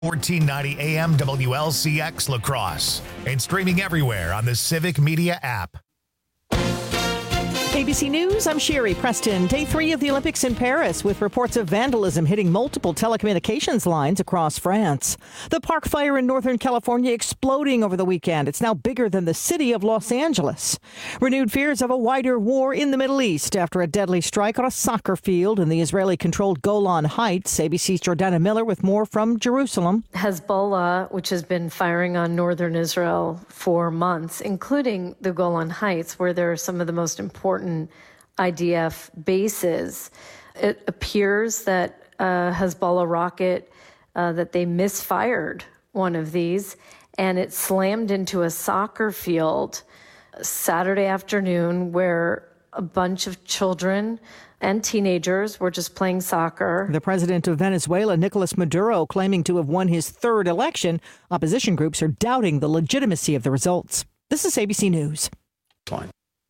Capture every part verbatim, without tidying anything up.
fourteen ninety A M W L C X La Crosse and streaming everywhere on the Civic Media app. A B C News, I'm Sherry Preston. Day three of the Olympics in Paris with reports of vandalism hitting multiple telecommunications lines across France. The park fire in Northern California exploding over the weekend. It's now bigger than the city of Los Angeles. Renewed fears of a wider war in the Middle East after a deadly strike on a soccer field in the Israeli-controlled Golan Heights. A B C's Jordana Miller with more from Jerusalem. Hezbollah, which has been firing on northern Israel for months, including the Golan Heights, where there are some of the most important I D F bases. It appears that a Hezbollah rocket, uh, that they misfired one of these, and it slammed into a soccer field Saturday afternoon where a bunch of children and teenagers were just playing soccer. The president of Venezuela, Nicolas Maduro, claiming to have won his third election. Opposition groups are doubting the legitimacy of the results. This is A B C News. Fine.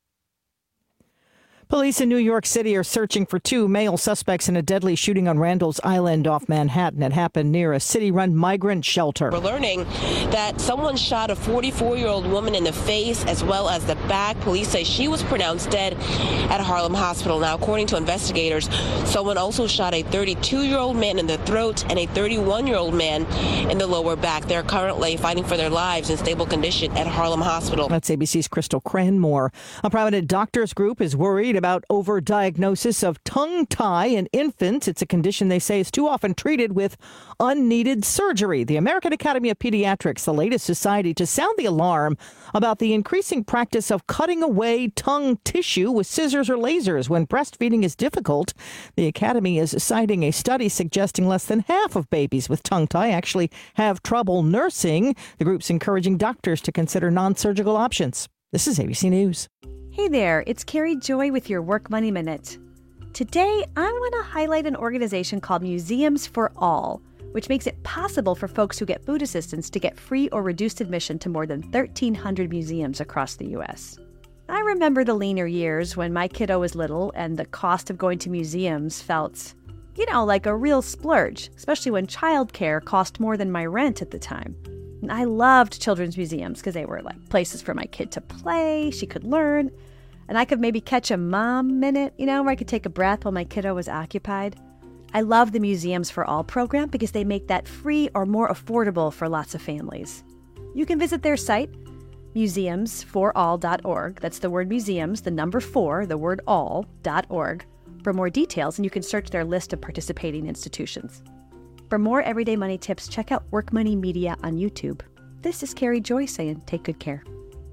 Police in New York City are searching for two male suspects in a deadly shooting on Randall's Island off Manhattan. It happened near a city-run migrant shelter. We're learning that someone shot a forty-four-year-old woman in the face as well as the back. Police say she was pronounced dead at Harlem Hospital. Now, according to investigators, someone also shot a thirty-two-year-old man in the throat and a thirty-one-year-old man in the lower back. They're currently fighting for their lives in stable condition at Harlem Hospital. That's A B C's Crystal Cranmore. A prominent doctors group is worried about overdiagnosis of tongue tie in infants. It's a condition they say is too often treated with unneeded surgery. The American Academy of Pediatrics, the latest society to sound the alarm about the increasing practice of cutting away tongue tissue with scissors or lasers when breastfeeding is difficult. The Academy is citing a study suggesting less than half of babies with tongue tie actually have trouble nursing. The group's encouraging doctors to consider non-surgical options. This is A B C News. Hey there, it's Carrie Joy with your Work Money Minute. Today, I want to highlight an organization called Museums for All, which makes it possible for folks who get food assistance to get free or reduced admission to more than thirteen hundred museums across the U S. I remember the leaner years when my kiddo was little and the cost of going to museums felt, you know, like a real splurge, especially when childcare cost more than my rent at the time. And I loved children's museums because they were like places for my kid to play, she could learn, and I could maybe catch a mom minute, you know, where I could take a breath while my kiddo was occupied. I love the Museums for All program because they make that free or more affordable for lots of families. You can visit their site, museums for all dot org. That's the word museums, the number four, the word all, dot org, for more details, and you can search their list of participating institutions. For more everyday money tips, check out Work Money Media on YouTube. This is Carrie Joy saying take good care.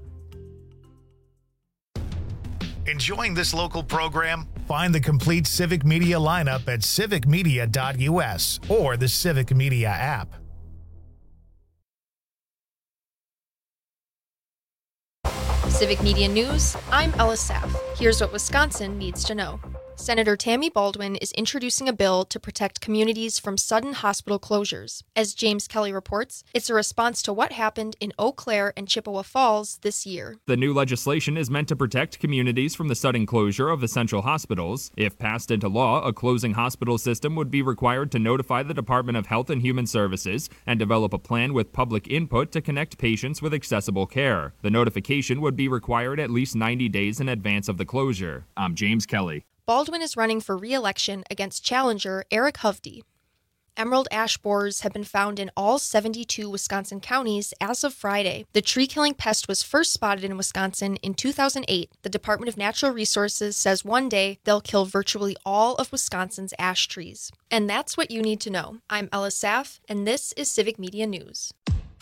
Enjoying this local program? Find the complete Civic Media lineup at civic media dot U S or the Civic Media app. Civic Media News, I'm Ella Saff. Here's what Wisconsin needs to know. Senator Tammy Baldwin is introducing a bill to protect communities from sudden hospital closures. As James Kelly reports, it's a response to what happened in Eau Claire and Chippewa Falls this year. The new legislation is meant to protect communities from the sudden closure of essential hospitals. If passed into law, a closing hospital system would be required to notify the Department of Health and Human Services and develop a plan with public input to connect patients with accessible care. The notification would be required at least ninety days in advance of the closure. I'm James Kelly. Baldwin is running for re-election against challenger Eric Hovde. Emerald ash borers have been found in all seventy-two Wisconsin counties as of Friday. The tree-killing pest was first spotted in Wisconsin in two thousand eight. The Department of Natural Resources says one day they'll kill virtually all of Wisconsin's ash trees. And that's what you need to know. I'm Ella Saff, and this is Civic Media News.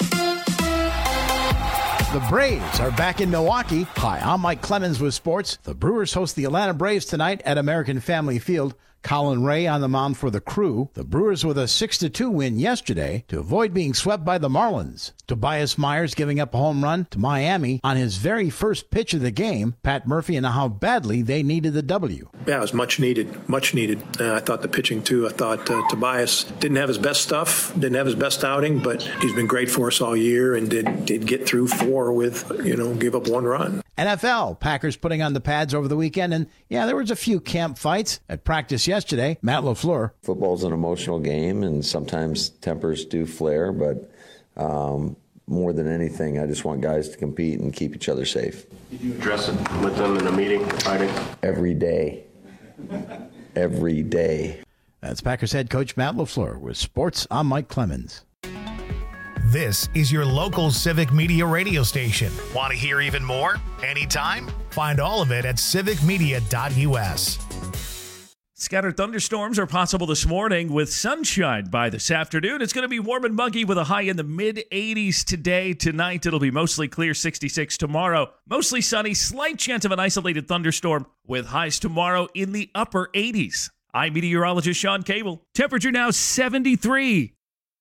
The Braves are back in Milwaukee. Hi, I'm Mike Clemens with sports. The Brewers host the Atlanta Braves tonight at American Family Field. Colin Ray on the mound for the Crew. The Brewers with a six to two win yesterday to avoid being swept by the Marlins. Tobias Myers giving up a home run to Miami on his very first pitch of the game. Pat Murphy and how badly they needed the W. Yeah, it was much needed, much needed. Uh, I thought the pitching, too. I thought uh, Tobias didn't have his best stuff, didn't have his best outing, but he's been great for us all year and did, did get through four with, you know, give up one run. N F L, Packers putting on the pads over the weekend, and yeah, there was a few camp fights at practice yesterday. yesterday. Matt LaFleur. Football's an emotional game, and sometimes tempers do flare, but um, more than anything, I just want guys to compete and keep each other safe. Did you address it with them in a meeting Friday? Every day. Every day. That's Packers head coach Matt LaFleur with Sports. I'm Mike Clemens. This is your local Civic Media radio station. Want to hear even more? Anytime? Find all of it at civic media dot u s. Scattered thunderstorms are possible this morning with sunshine by this afternoon. It's going to be warm and muggy with a high in the mid eighties today. Tonight, it'll be mostly clear, sixty-six tomorrow. Mostly sunny, slight chance of an isolated thunderstorm with highs tomorrow in the upper eighties. I'm meteorologist Sean Cable. Temperature now seventy-three.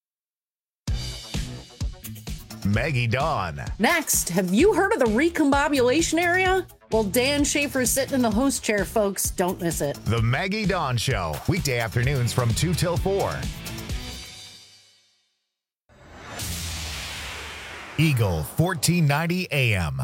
Maggie Dawn. Next, have you heard of the recombobulation area? Well, Dan Schaefer's sitting in the host chair, folks. Don't miss it. The Maggie Dawn Show, weekday afternoons from two till four. Eagle fourteen ninety A M.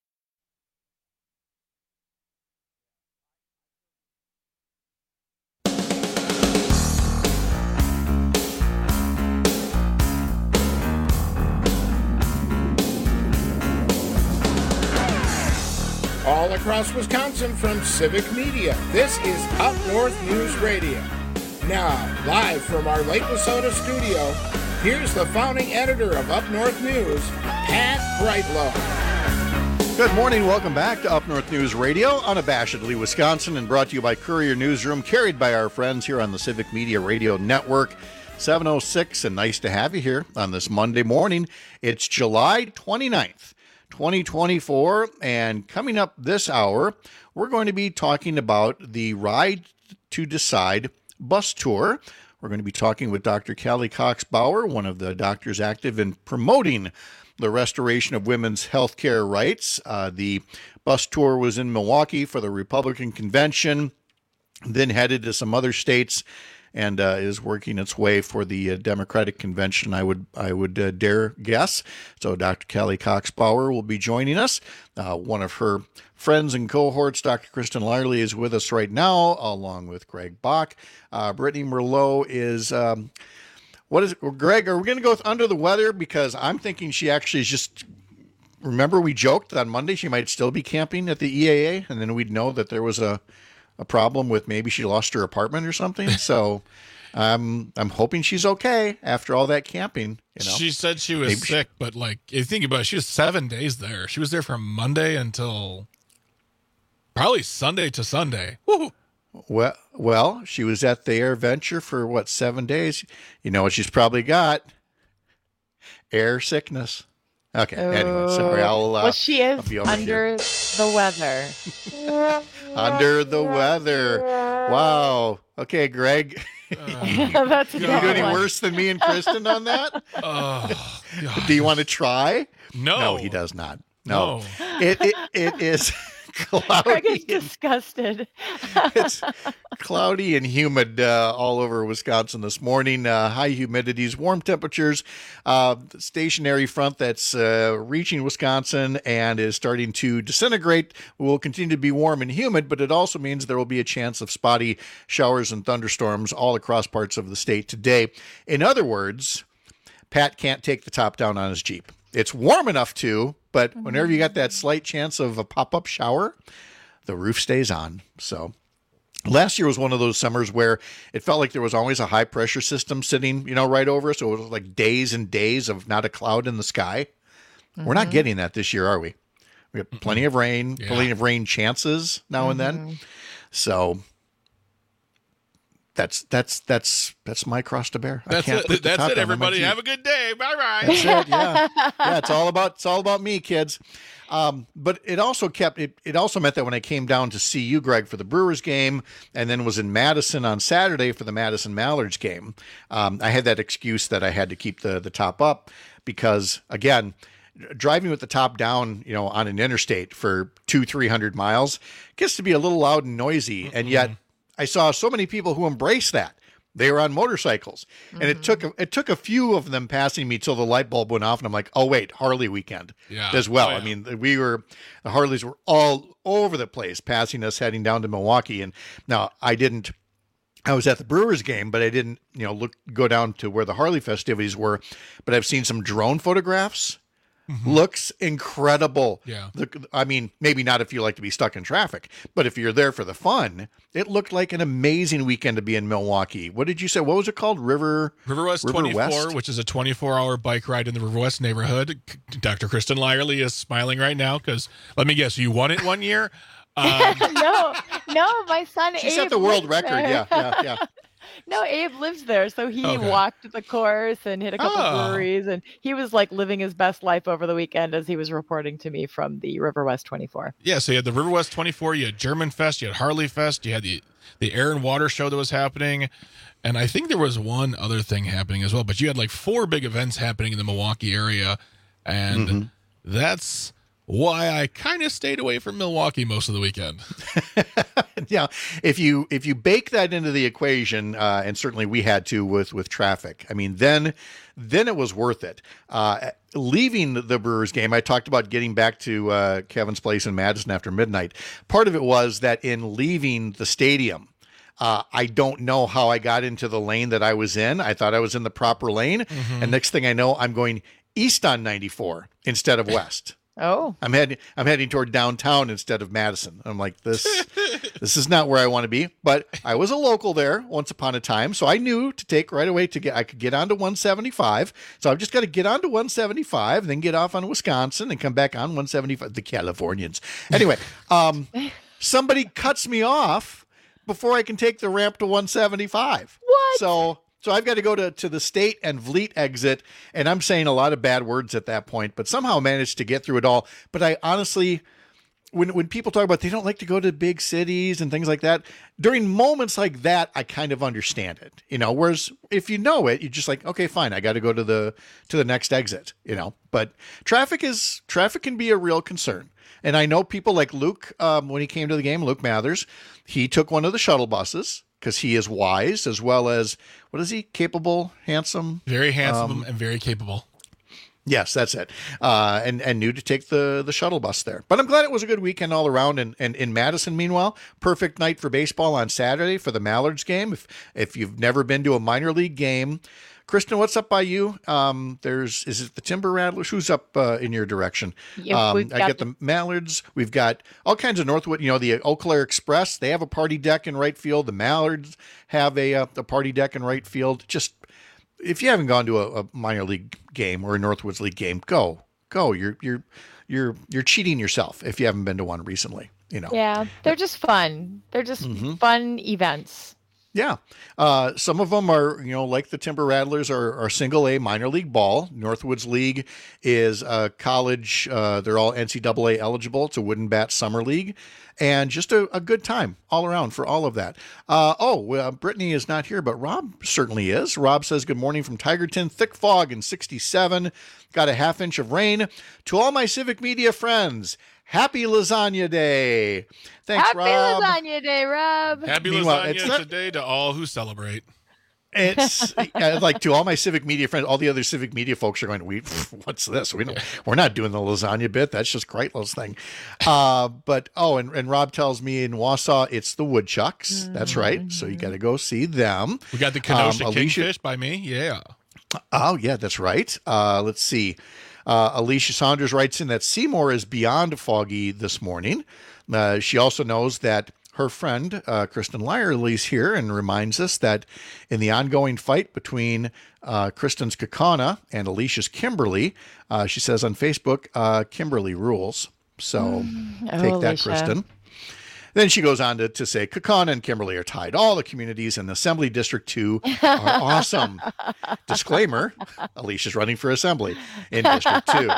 All across Wisconsin from Civic Media, this is Up North News Radio. Now, live from our Lake Wissota studio, here's the founding editor of Up North News, Pat Brightlow. Good morning. Welcome back to Up North News Radio, unabashedly Wisconsin, and brought to you by Courier Newsroom, carried by our friends here on the Civic Media Radio Network. seven oh six, and nice to have you here on this Monday morning. It's July twenty-ninth. twenty twenty-four, and coming up this hour, we're going to be talking about the Ride to Decide bus tour. We're going to be talking with Doctor Callie Cox-Bauer, one of the doctors active in promoting the restoration of women's health care rights. Uh, the bus tour was in Milwaukee for the Republican convention, then headed to some other states, and uh, is working its way for the uh, Democratic convention, I would I would uh, dare guess. So Doctor Callie Cox-Bauer will be joining us. Uh, one of her friends and cohorts, Doctor Kristen Lyerly, is with us right now, along with Greg Bach. Uh, Brittany Merlot is, um, what is it? Greg, are we going to go with under the weather? Because I'm thinking she actually is just, remember we joked that on Monday she might still be camping at the E A A, and then we'd know that there was a a problem with maybe she lost her apartment or something. So um, I'm hoping she's okay after all that camping. You know, she said she was maybe sick, she... but like, you think about it, she was seven days there. She was there from Monday until probably Sunday to Sunday. Woo! Well, well, she was at the Air Venture for what, seven days? You know what she's probably got? Air sickness. Okay. Oh, anyway, sorry. I'll. Uh, well, she is under here. the weather. Under the weather. Wow. Okay, Greg. Uh, That's you do any one. worse than me and Kristen on that? Oh, do you want to try? No. No, he does not. No. no. It, it it is cloudy. Greg is disgusted. It's cloudy and humid uh, all over Wisconsin this morning. Uh, high humidities, warm temperatures. Uh, stationary front that's uh, reaching Wisconsin and is starting to disintegrate will continue to be warm and humid, but it also means there will be a chance of spotty showers and thunderstorms all across parts of the state today. In other words, Pat can't take the top down on his Jeep. It's warm enough to, but whenever you got that slight chance of a pop-up shower, the roof stays on. So last year was one of those summers where it felt like there was always a high-pressure system sitting, you know, right over us. So it was like days and days of not a cloud in the sky. Mm-hmm. We're not getting that this year, are we? We have plenty of rain, yeah. plenty of rain chances now mm-hmm. and then. So That's that's that's that's my cross to bear. That's I can't it. That's it. Everybody, have a good day. Bye bye. That's it. Yeah, yeah. It's all about it's all about me, kids. Um, but it also kept it. It also meant that when I came down to see you, Greg, for the Brewers game, and then was in Madison on Saturday for the Madison Mallards game, um, I had that excuse that I had to keep the the top up because again, driving with the top down, you know, on an interstate for two three hundred miles gets to be a little loud and noisy, mm-hmm. and yet. I saw so many people who embraced that. They were on motorcycles, mm-hmm. and it took it took a few of them passing me till the light bulb went off, and I'm like, oh wait, Harley weekend yeah. as well. Oh, yeah. I mean, we were the Harleys were all over the place, passing us heading down to Milwaukee, and now I didn't I was at the Brewers game, but I didn't, you know, look go down to where the Harley festivities were. But I've seen some drone photographs. Mm-hmm. Looks incredible. Yeah. The, I mean, maybe not if you like to be stuck in traffic, but if you're there for the fun, it looked like an amazing weekend to be in Milwaukee. What did you say? What was it called? River River West River twenty-four, West? which is a twenty-four hour bike ride in the River West neighborhood. Doctor Kristen Lyerly is smiling right now because let me guess, you won it one year. Um, no, no, my son She Abe set the world lives record. there. Yeah, yeah, yeah. No, Abe lives there, so he Okay. walked the course and hit a couple Oh. breweries, and he was like living his best life over the weekend, as he was reporting to me from the River West twenty-four. Yeah, so you had the River West twenty-four, you had German Fest, you had Harley Fest, you had the the Air and Water show that was happening, and I think there was one other thing happening as well. But you had like four big events happening in the Milwaukee area, and Mm-hmm. that's why I kind of stayed away from Milwaukee most of the weekend. Yeah, if you if you bake that into the equation, uh, and certainly we had to with with traffic. I mean, then then it was worth it. Uh, leaving the Brewers game, I talked about getting back to uh, Kevin's place in Madison after midnight. Part of it was that in leaving the stadium, uh, I don't know how I got into the lane that I was in. I thought I was in the proper lane, Mm-hmm. and next thing I know, I'm going east on ninety-four instead of west. Oh, I'm heading I'm heading toward downtown instead of Madison. I'm like, this this is not where I want to be. But I was a local there once upon a time, so I knew to take right away to get I could get onto one seventy-five. So I've just got to get onto one seventy-five, then get off on Wisconsin and come back on one seventy-five. The Californians. Anyway, um, somebody cuts me off before I can take the ramp to one seventy-five. What? So So I've got to go to, to the State and Vliet exit, and I'm saying a lot of bad words at that point, but somehow managed to get through it all. But I honestly, when when people talk about they don't like to go to big cities and things like that, during moments like that, I kind of understand it, you know. Whereas if you know it, you're just like, okay, fine, I got to go to the to the next exit, you know. But traffic is traffic can be a real concern. And I know people like Luke, um, when he came to the game, Luke Mathers, he took one of the shuttle buses because he is wise, as well as, what is he, capable, handsome? Very handsome Um, and very capable. Yes, that's it. Uh, and, and knew to take the, the shuttle bus there. But I'm glad it was a good weekend all around. And, and in Madison, meanwhile, perfect night for baseball on Saturday for the Mallards game. If, if you've never been to a minor league game, Kristen, what's up by you? Um, there's is it the Timber Rattlers? Who's up uh, in your direction? Yeah, um, we've I got get the Mallards. We've got all kinds of Northwood. You know, the Eau Claire Express. They have a party deck in right field. The Mallards have a uh, a party deck in right field. Just if you haven't gone to a, a minor league game or a Northwoods League game, go go. You're you're you're you're cheating yourself if you haven't been to one recently. You know. yeah, they're just fun. They're just Mhm. fun events. Yeah. Uh, some of them are, you know, like the Timber Rattlers are, are single A minor league ball. Northwoods League is a college. Uh, they're all N C double A eligible. It's a Wooden Bat Summer League. And just a, a good time all around for all of that. Uh, oh, uh, Brittany is not here, but Rob certainly is. Rob says, good morning from Tigerton. Thick fog in sixty-seven. Got a half inch of rain. To all my Civic Media friends, happy Lasagna Day. Thanks, Happy Rob. Lasagna Day, Rob. Happy Meanwhile, lasagna it's not- today to all who celebrate. It's yeah, like to all my Civic Media friends, all the other Civic Media folks are going, we, what's this? We don't, we're not doing the lasagna bit. That's just Kreitlow's thing. Uh, but, oh, and, and Rob tells me in Wausau, it's the Woodchucks. That's right. So you got to go see them. We got the Kenosha Um, Alicia- Kingfish by me. Yeah. Oh, yeah, that's right. Uh, let's see. Uh, Alicia Saunders writes in that Seymour is beyond foggy this morning. Uh, she also knows that her friend, uh, Kristen Lyerly's here and reminds us that in the ongoing fight between uh, Kristen's Kakana and Alicia's Kimberly, uh, she says on Facebook, uh, Kimberly rules. So Oh, take that, Alicia. Kristen. Then she goes on to, to say, Kakana and Kimberly are tied. All the communities in Assembly District two are awesome. Disclaimer, Alicia's running for Assembly in District two.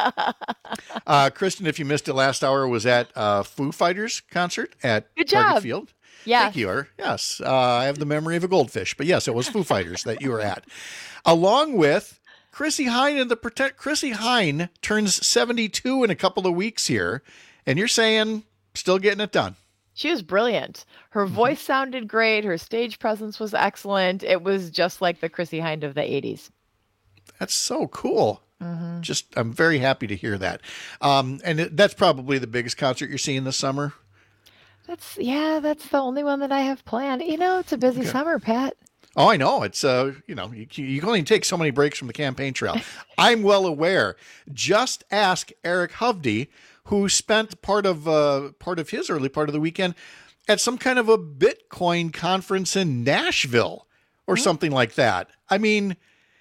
Uh, Kristen, if you missed it last hour, was at uh, Foo Fighters concert at Good Target job. Field. Yeah. Thank you, Er. Yes, uh, I have the memory of a goldfish. But yes, it was Foo Fighters that you were at. Along with Chrissy Hine and the Protect. Chrissy Hine turns seventy-two in a couple of weeks here. And you're saying still getting it done. She was brilliant. Her voice sounded great. Her stage presence was excellent. It was just like the Chrissy Hind of the eighties. That's so cool. Mm-hmm. Just, I'm very happy to hear that. Um, and it, that's probably the biggest concert you're seeing this summer. That's yeah, that's the only one that I have planned. You know, it's a busy Okay. summer, Pat. Oh, I know. It's, uh, you know, you, you can only take so many breaks from the campaign trail. I'm well aware. Just ask Eric Hovde, who spent part of uh, part of his early part of the weekend at some kind of a Bitcoin conference in Nashville or Mm-hmm. something like that. I mean,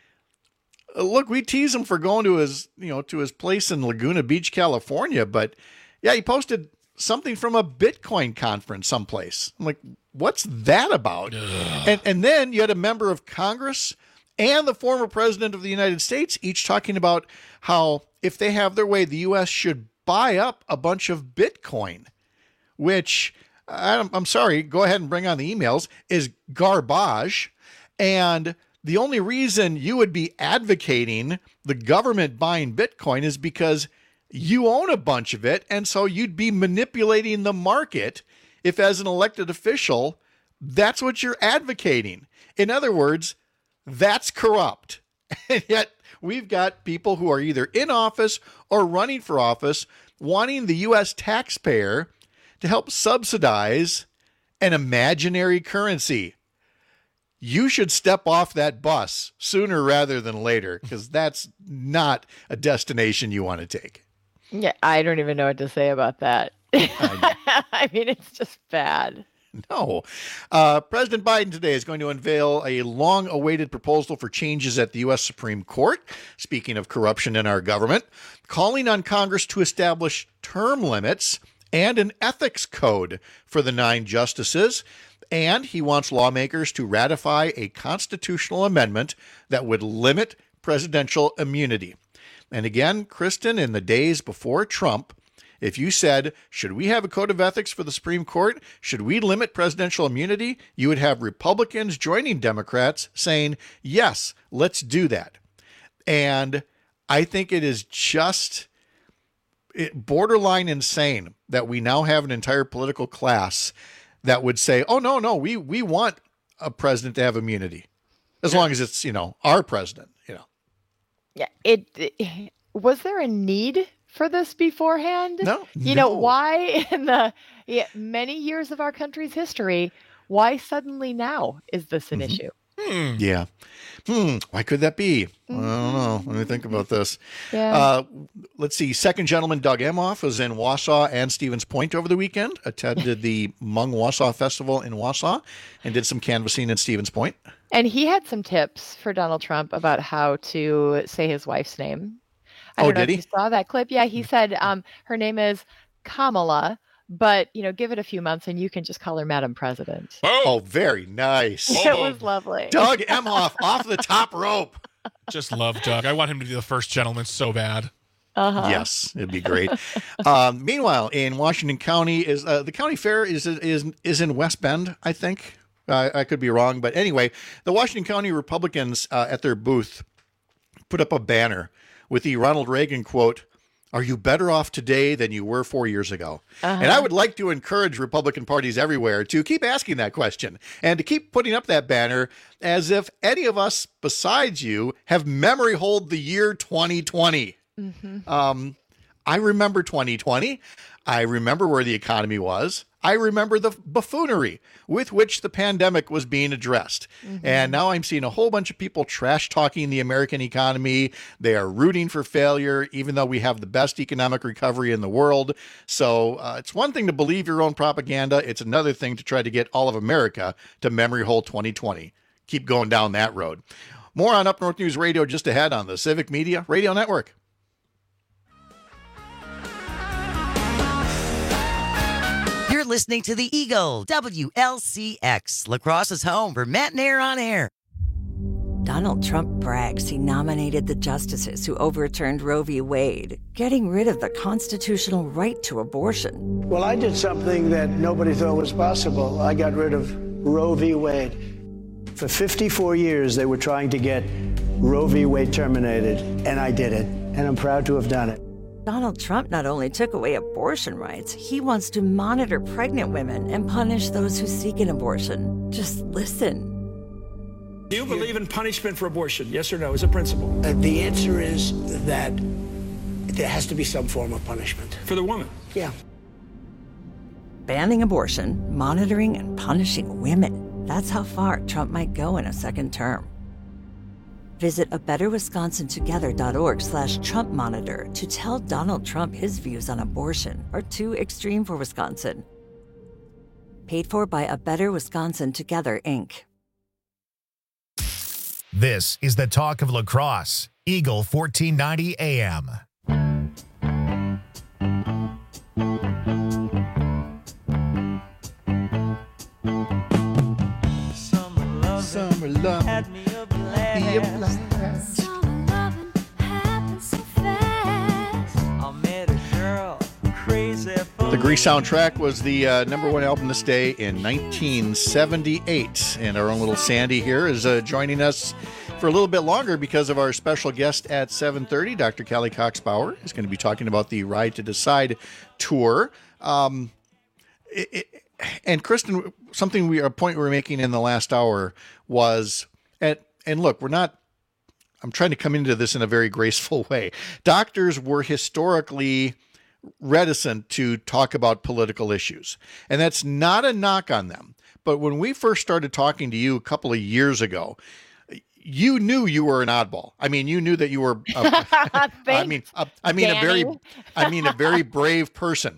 uh, look, we tease him for going to his, you know, to his place in Laguna Beach, California, but yeah, he posted something from a Bitcoin conference someplace. I'm like, what's that about? And and then you had a member of Congress and the former president of the United States each talking about how if they have their way, the U S should buy up a bunch of Bitcoin, which I'm, I'm sorry, go ahead and bring on the emails, is garbage. And the only reason you would be advocating the government buying Bitcoin is because you own a bunch of it, and so you'd be manipulating the market if, as an elected official, that's what you're advocating. In other words, that's corrupt. And yet we've got people who are either in office or running for office wanting the U S taxpayer to help subsidize an imaginary currency. You should step off that bus sooner rather than later, because that's not a destination you want to take. Yeah, I don't even know what to say about that. I mean, it's just bad. No. Uh, President Biden today is going to unveil a long-awaited proposal for changes at the U S Supreme Court, speaking of corruption in our government, calling on Congress to establish term limits and an ethics code for the nine justices. And he wants lawmakers to ratify a constitutional amendment that would limit presidential immunity. And again, Kristen, in the days before Trump, if you said, should we have a code of ethics for the Supreme Court? Should we limit presidential immunity? You would have Republicans joining Democrats saying, yes, let's do that. And I think it is just borderline insane that we now have an entire political class that would say, oh, no, no, we, we want a president to have immunity as long as it's, you know, our president, you know. Yeah, it, it was there a need for this beforehand? No. You no. know, why in the yeah, many years of our country's history, why suddenly now is this an mm-hmm. issue? Hmm. Yeah. Hmm. Why could that be? Mm-hmm. I don't know. Let me think about this. Yeah. Uh, let's see. Second gentleman Doug Emhoff was in Wausau and Stevens Point over the weekend, attended the Hmong Wausau Festival in Wausau, and did some canvassing in Stevens Point. And he had some tips for Donald Trump about how to say his wife's name. I Oh, don't know did if he? you saw that clip. Yeah, he said um, her name is Kamala, but, you know, give it a few months and you can just call her Madam President. Oh, very nice. It was lovely. Doug Emhoff off the top rope. Just love Doug. I want him to be the first gentleman so bad. Uh-huh. Yes, it'd be great. um, meanwhile, in Washington County, is uh, the county fair is is is in West Bend, I think. Uh, I could be wrong, but anyway, the Washington County Republicans uh, at their booth put up a banner with the Ronald Reagan quote, "Are you better off today than you were four years ago?" Uh-huh. And I would like to encourage Republican parties everywhere to keep asking that question and to keep putting up that banner as if any of us besides you have memory hold the year twenty twenty. Mm-hmm. Um, I remember twenty twenty. I remember where the economy was. I remember the buffoonery with which the pandemic was being addressed. Mm-hmm. And now I'm seeing a whole bunch of people trash talking the American economy. They are rooting for failure, even though we have the best economic recovery in the world. So uh, it's one thing to believe your own propaganda. It's another thing to try to get all of America to memory hold twenty twenty. Keep going down that road. More on Up North News Radio just ahead on the Civic Media Radio Network. You're listening to The Eagle, W L C X, La Crosse's home for Matt and Air on Air. Donald Trump brags he nominated the justices who overturned Roe v. Wade, getting rid of the constitutional right to abortion. Well, I did something that nobody thought was possible. I got rid of Roe v. Wade. For fifty-four years, they were trying to get Roe v. Wade terminated, and I did it, and I'm proud to have done it. Donald Trump not only took away abortion rights, he wants to monitor pregnant women and punish those who seek an abortion. Just listen. Do you believe in punishment for abortion? Yes or no, as a principle? Uh, the answer is that there has to be some form of punishment. For the woman? Yeah. banning abortion, monitoring and punishing women. That's how far Trump might go in a second term. Visit a better wisconsin together dot org slash Trump monitor to tell Donald Trump his views on abortion are too extreme for Wisconsin. Paid for by A Better Wisconsin Together, Incorporated. This is the talk of La Crosse, Eagle fourteen ninety A M. Summer love had me a blast. Me a blast. Summer loving happened so fast. I met a girl crazy for The Grease soundtrack was the uh, number one album this day in nineteen seventy-eight. And our own little Sandy here is uh, joining us for a little bit longer because of our special guest at seven thirty. Doctor Callie Cox-Bauer is going to be talking about the Ride to Decide tour. Um, it, it, and Kristen, something we a point we were making in the last hour was, and, and look, we're not, I'm trying to come into this in a very graceful way. Doctors were historically reticent to talk about political issues, and that's not a knock on them. But when we first started talking to you a couple of years ago, you knew you were an oddball. I mean, you knew that you were, a, I mean, a, I mean, Danny. a very, I mean, a very brave person.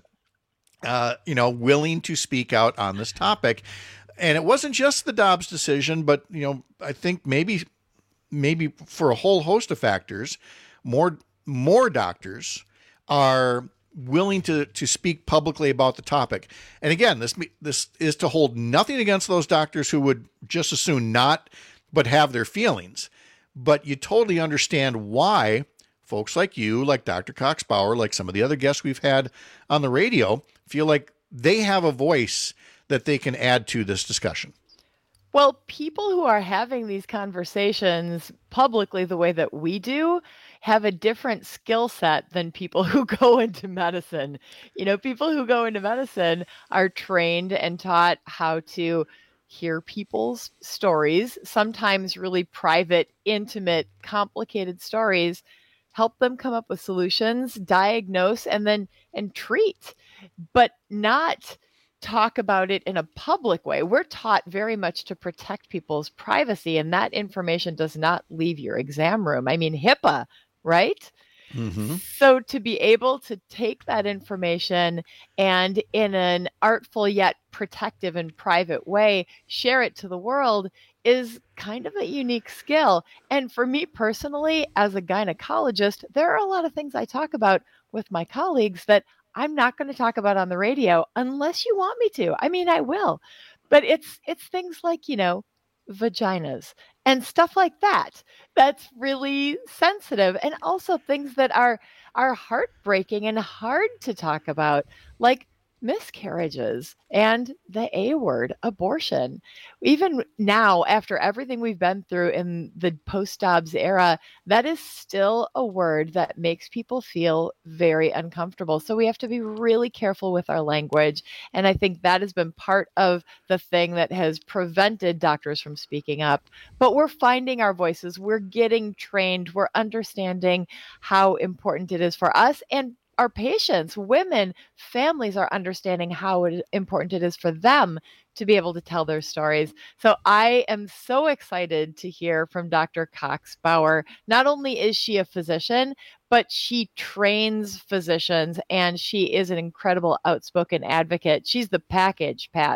Uh, you know, willing to speak out on this topic. And it wasn't just the Dobbs decision, but, you know, I think maybe, maybe for a whole host of factors, more, more doctors are willing to, to speak publicly about the topic. And again, this, this is to hold nothing against those doctors who would just as soon not, but have their feelings. But you totally understand why folks like you, like Doctor Cox-Bauer, like some of the other guests we've had on the radio, feel like they have a voice that they can add to this discussion. Well, people who are having these conversations publicly the way that we do have a different skill set than people who go into medicine. You know, people who go into medicine are trained and taught how to hear people's stories, sometimes really private, intimate, complicated stories, help them come up with solutions, diagnose, and then and treat, but not talk about it in a public way. We're taught very much to protect people's privacy, and that information does not leave your exam room. I mean, HIPAA, right? Mm-hmm. So to be able to take that information and in an artful yet protective and private way, share it to the world is kind of a unique skill. And for me personally, as a gynecologist, there are a lot of things I talk about with my colleagues that I'm not going to talk about on the radio unless you want me to. I mean, I will, but it's, it's things like, you know, vaginas and stuff like that. That's really sensitive. And also things that are, are heartbreaking and hard to talk about, like miscarriages and the A word, abortion. Even now, after everything we've been through in the post-Dobbs era, that is still a word that makes people feel very uncomfortable. So we have to be really careful with our language. And I think that has been part of the thing that has prevented doctors from speaking up. But we're finding our voices. We're getting trained. We're understanding how important it is for us and our patients, women, families are understanding how it, important it is for them to be able to tell their stories. So I am so excited to hear from Doctor Cox-Bauer. Not only is she a physician, but she trains physicians and she is an incredible outspoken advocate. She's the package, Pat.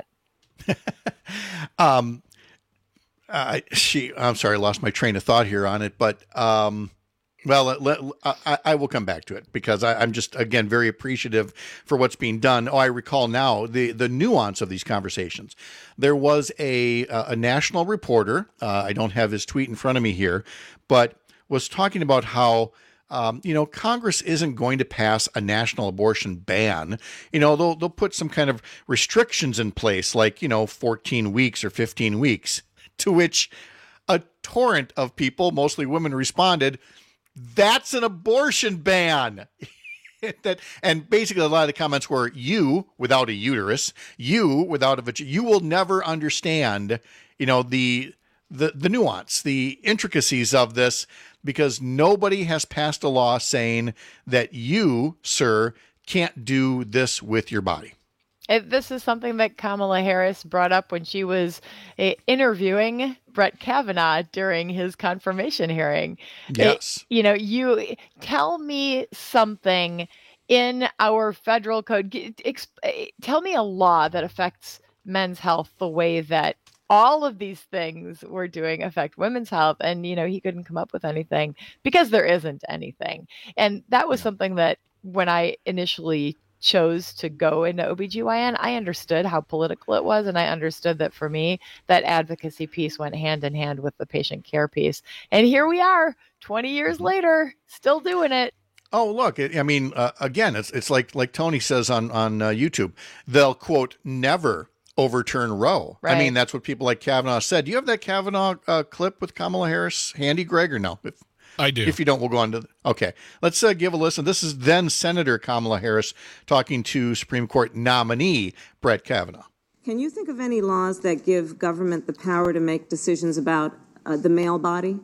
um, uh, she, I'm sorry, I lost my train of thought here on it, but um, Well, let, I, I will come back to it because I, I'm just, again, very appreciative for what's being done. Oh, I recall now the, the nuance of these conversations. There was a, a national reporter, uh, I don't have his tweet in front of me here, but was talking about how, um, you know, Congress isn't going to pass a national abortion ban. You know, they'll, they'll put some kind of restrictions in place, like, you know, fourteen weeks or fifteen weeks, to which a torrent of people, mostly women, responded, "That's an abortion ban." that and basically a lot of the comments were, you without a uterus, you without a vagina, you will never understand, you know, the the the nuance, the intricacies of this, because nobody has passed a law saying that you, sir, can't do this with your body. It, this is something that Kamala Harris brought up when she was uh, interviewing Brett Kavanaugh during his confirmation hearing. Yes. It, you know, you tell me something in our federal code. Exp- tell me a law that affects men's health the way that all of these things we're doing affect women's health. And, you know, he couldn't come up with anything because there isn't anything. And that was something that when I initially chose to go into O B G Y N, I understood how political it was. And I understood that for me, that advocacy piece went hand in hand with the patient care piece. And here we are twenty years later, still doing it. Oh, look, I mean, uh, again, it's it's like like Tony says on, on uh, YouTube, they'll, quote, never overturn Roe. Right. I mean, that's what people like Kavanaugh said. Do you have that Kavanaugh uh, clip with Kamala Harris handy, Greg, or no? If, I do. If you don't, we'll go on to... Okay, let's uh, give a listen. This is then Senator Kamala Harris talking to Supreme Court nominee Brett Kavanaugh. Can you think of any laws that give government the power to make decisions about uh, the male body?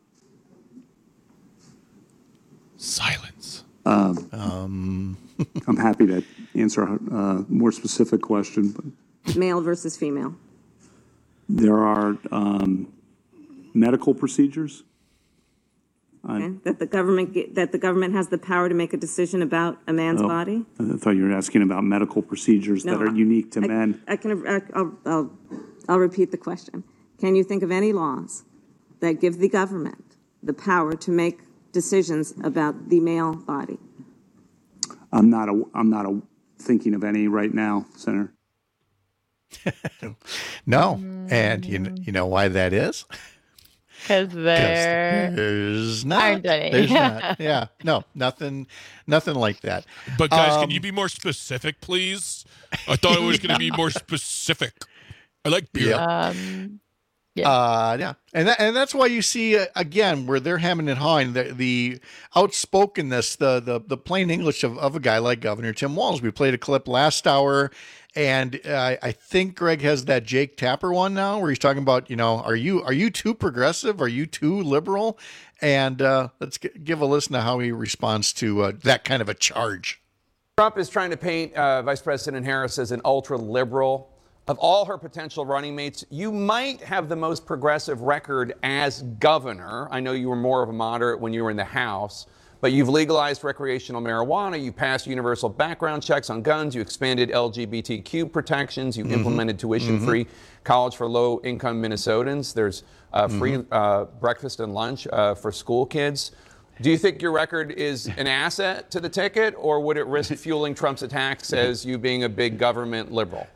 Silence. Um, um. I'm happy to answer a uh, more specific question, but Male versus female. there are um, medical procedures. Okay. That the government ge- that the government has the power to make a decision about a man's Oh, body. I thought you were asking about medical procedures No, that are unique to I, men. I can. I, I'll, I'll. I'll repeat the question. Can you think of any laws that give the government the power to make decisions about the male body? I'm not. A, I'm not a, thinking of any right now, Senator. No, and you kn- you know why that is? Because there There's not. aren't any. There's not. Yeah, no, nothing, nothing like that. But guys, Um, can you be more specific, please? I thought it was going to be more specific. I like beer. Um, yeah. Uh, yeah, and that, and that's why you see uh, again where they're hemming and hawing the, the outspokenness, the the the plain English of, of a guy like Governor Tim Walz. We played a clip last hour, and uh, I think Greg has that Jake Tapper one now, where he's talking about, you know, are you are you too progressive? Are you too liberal? And uh, let's g- give a listen to how he responds to uh, that kind of a charge. Trump is trying to paint uh, Vice President Harris as an ultra liberal. Of all her potential running mates, you might have the most progressive record as governor. I know you were more of a moderate when you were in the House, but you've legalized recreational marijuana, you passed universal background checks on guns, you expanded L G B T Q protections, you Mhm. implemented tuition-free college for low-income Minnesotans. There's uh, free Mhm. uh, breakfast and lunch uh, for school kids. Do you think your record is an asset to the ticket, or would it risk fueling Trump's attacks as you being a big government liberal?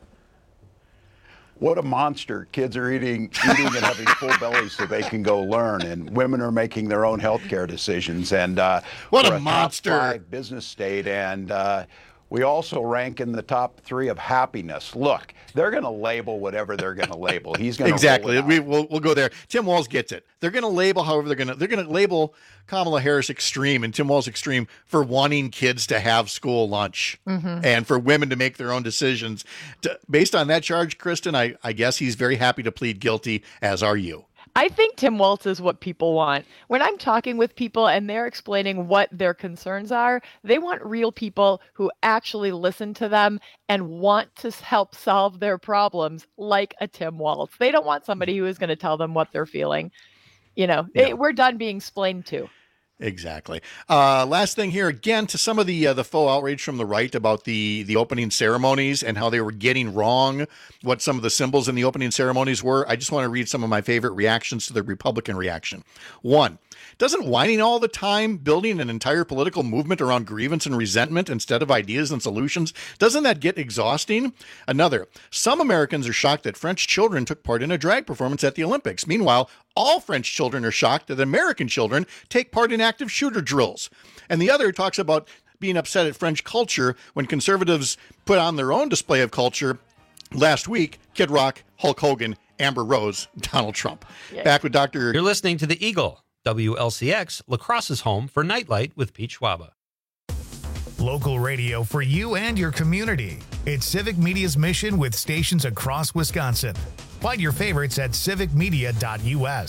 What a monster. Kids are eating eating and having full bellies so they can go learn, and women are making their own healthcare decisions. And uh, What a we're top monster. five business state, and uh, we also rank in the top three of happiness. Look, they're going to label whatever they're going to label. He's going to Exactly. We we'll, we'll go there. Tim Walz gets it. They're going to label however they're going to. They're going to label Kamala Harris extreme and Tim Walz extreme for wanting kids to have school lunch Mhm. and for women to make their own decisions. To, based on that charge, Kristen, I, I guess he's very happy to plead guilty, as are you. I think Tim Walz is what people want. When I'm talking with people and they're explaining what their concerns are, they want real people who actually listen to them and want to s- help solve their problems, like a Tim Walz. They don't want somebody who is going to tell them what they're feeling. You know, it- we're done being explained to. Exactly. Uh, last thing here, again, to some of the uh, the faux outrage from the right about the the opening ceremonies and how they were getting wrong what some of the symbols in the opening ceremonies were. I just want to read some of my favorite reactions to the Republican reaction. One, doesn't whining all the time, building an entire political movement around grievance and resentment instead of ideas and solutions, doesn't that get exhausting? Another, some Americans are shocked that French children took part in a drag performance at the Olympics. Meanwhile, all French children are shocked that American children take part in active shooter drills. And the other talks about being upset at French culture when conservatives put on their own display of culture last week. Kid Rock, Hulk Hogan, Amber Rose, Donald Trump. Yeah. Back with Doctor You're listening to The Eagle, W L C X, La Crosse's home for Nightlight with Pete Schwaba. Local radio for you and your community. It's Civic Media's mission with stations across Wisconsin. Find your favorites at civic media dot U S.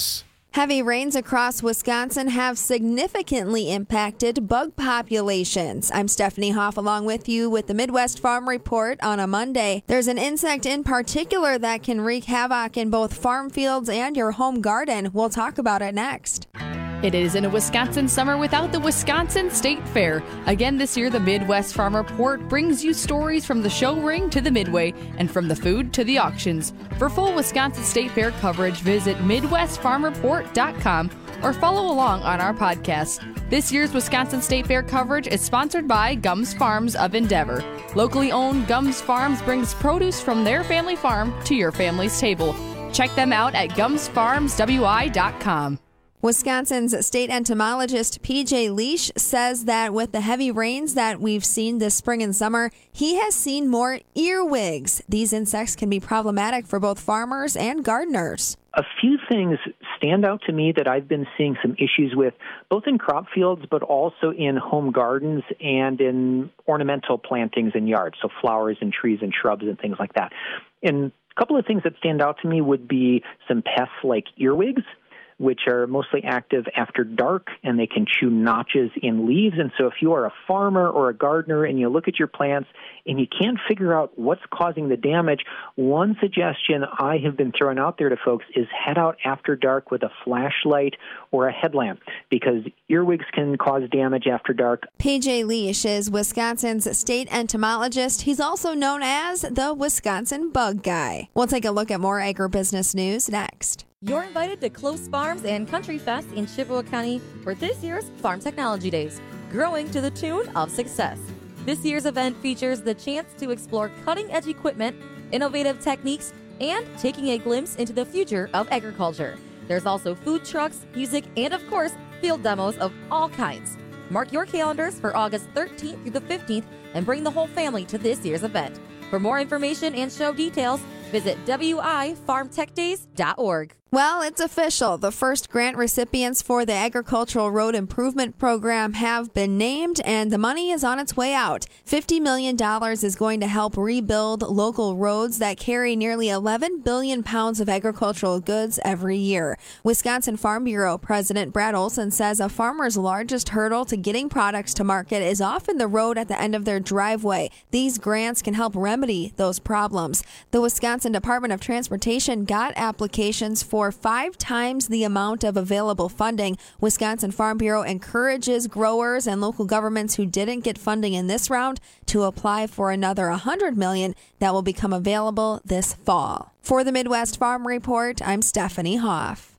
Heavy rains across Wisconsin have significantly impacted bug populations. I'm Stephanie Hoff along with you with the Midwest Farm Report on a Monday. There's an insect in particular that can wreak havoc in both farm fields and your home garden. We'll talk about it next. It isn't a Wisconsin summer without the Wisconsin State Fair. Again this year, the Midwest Farm Report brings you stories from the show ring to the midway and from the food to the auctions. For full Wisconsin State Fair coverage, visit midwest farm report dot com or follow along on our podcast. This year's Wisconsin State Fair coverage is sponsored by Gums Farms of Endeavor. Locally owned Gums Farms brings produce from their family farm to your family's table. Check them out at gums farms w i dot com. Wisconsin's state entomologist P J Leash says that with the heavy rains that we've seen this spring and summer, he has seen more earwigs. These insects can be problematic for both farmers and gardeners. A few things stand out to me that I've been seeing some issues with, both in crop fields, but also in home gardens and in ornamental plantings in yards, so flowers and trees and shrubs and things like that. And a couple of things that stand out to me would be some pests like earwigs, which are mostly active after dark, and they can chew notches in leaves. And so if you are a farmer or a gardener and you look at your plants and you can't figure out what's causing the damage, one suggestion I have been throwing out there to folks is head out after dark with a flashlight or a headlamp, because earwigs can cause damage after dark. P J Leash is Wisconsin's state entomologist. He's also known as the Wisconsin Bug Guy. We'll take a look at more agribusiness news next. You're invited to Close Farms and Country Fest in Chippewa County for this year's Farm Technology Days, growing to the tune of success. This year's event features the chance to explore cutting-edge equipment, innovative techniques, and taking a glimpse into the future of agriculture. There's also food trucks, music, and of course, field demos of all kinds. Mark your calendars for August thirteenth through the fifteenth and bring the whole family to this year's event. For more information and show details, visit w i farm tech days dot org. Well, it's official. The first grant recipients for the Agricultural Road Improvement Program have been named, and the money is on its way out. fifty million dollars is going to help rebuild local roads that carry nearly eleven billion pounds of agricultural goods every year. Wisconsin Farm Bureau President Brad Olson says a farmer's largest hurdle to getting products to market is often the road at the end of their driveway. These grants can help remedy those problems. The Wisconsin Department of Transportation got applications for For five times the amount of available funding. Wisconsin Farm Bureau encourages growers and local governments who didn't get funding in this round to apply for another one hundred million dollars that will become available this fall. For the Midwest Farm Report, I'm Stephanie Hoff.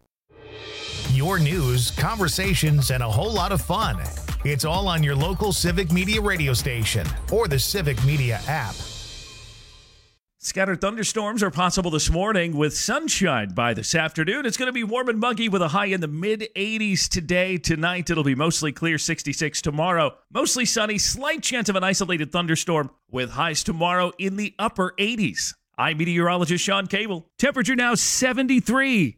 Your news, conversations, and a whole lot of fun. It's all on your local Civic Media radio station or the Civic Media app. Scattered thunderstorms are possible this morning with sunshine by this afternoon. It's going to be warm and muggy with a high in the mid eighties today. Tonight, it'll be mostly clear, sixty-six tomorrow. Mostly sunny, slight chance of an isolated thunderstorm with highs tomorrow in the upper eighties. I'm meteorologist Sean Cable. Temperature now seventy-three.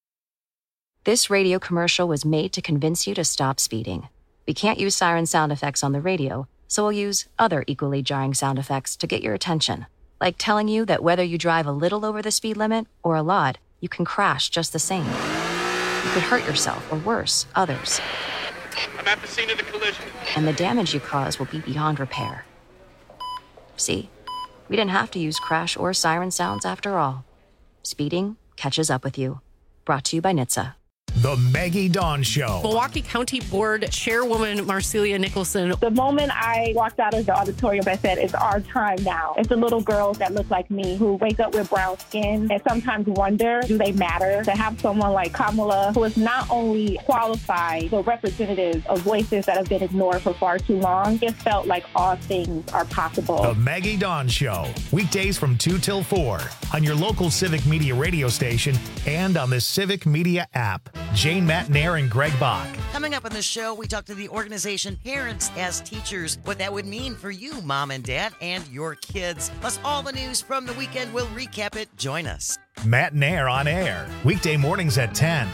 This radio commercial was made to convince you to stop speeding. We can't use siren sound effects on the radio, so we'll use other equally jarring sound effects to get your attention. Like telling you that whether you drive a little over the speed limit or a lot, you can crash just the same. You could hurt yourself or worse, others. I'm at the scene of the collision. And the damage you cause will be beyond repair. See, we didn't have to use crash or siren sounds after all. Speeding catches up with you. Brought to you by N H T S A. The Maggie Dawn Show. Milwaukee County Board Chairwoman Marcelia Nicholson. The moment I walked out of the auditorium, I said, it's our time now. It's the little girls that look like me who wake up with brown skin and sometimes wonder, do they matter? To have someone like Kamala, who is not only qualified, but representative of voices that have been ignored for far too long, it felt like all things are possible. The Maggie Dawn Show. Weekdays from two till four on your local Civic Media radio station and on the Civic Media app. Jane Matnair and Greg Bach. Coming up on the show, we talk to the organization Parents as Teachers, what that would mean for you, mom and dad, and your kids. Plus, all the news from the weekend. We'll recap it. Join us. Matnair on air. Weekday mornings at ten.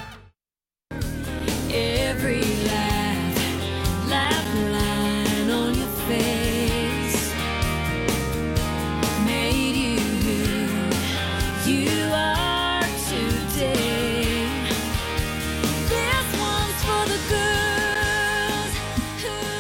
Every laugh, laugh line on your face made you who you are today.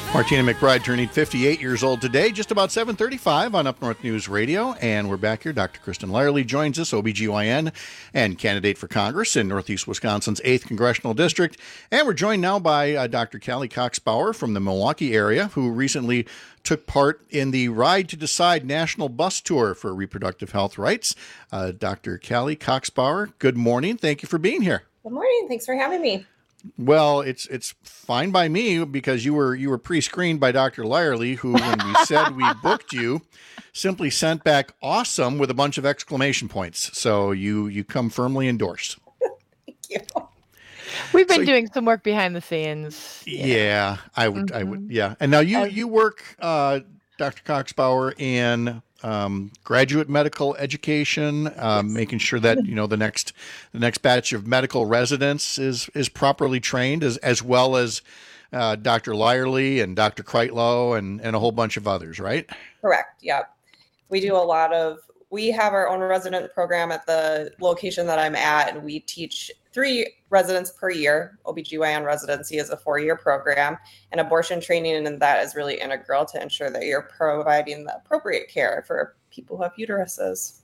Martina McBride turning fifty-eight years old today, just about seven thirty-five on Up North News Radio. And we're back here. Doctor Kristen Lyerly joins us, O B G Y N and candidate for Congress in Northeast Wisconsin's eighth Congressional District. And we're joined now by uh, Doctor Callie Cox-Bauer from the Milwaukee area, who recently took part in the Ride to Decide National Bus Tour for Reproductive Health Rights. Uh, Doctor Callie Cox-Bauer, good morning. Thank you for being here. Good morning. Thanks for having me. Well, it's it's fine by me because you were you were pre-screened by Doctor Lyerly, who, when we said we booked you, simply sent back "awesome" with a bunch of exclamation points. So you you come firmly endorsed. Thank you. We've been So- doing some work behind the scenes. Yeah, I would I Mm-hmm. would yeah. And now you you work, uh, Doctor Cox-Bauer, in um, graduate medical education, um, making sure that you know the next the next batch of medical residents is is properly trained, as as well as uh, Doctor Lyerly and Doctor Kreitlow and and a whole bunch of others, right? Correct. Yep. We do a lot of, we have our own resident program at the location that I'm at, and we teach three residents per year. O B G Y N residency is a four-year program, and abortion training and that is really integral to ensure that you're providing the appropriate care for people who have uteruses.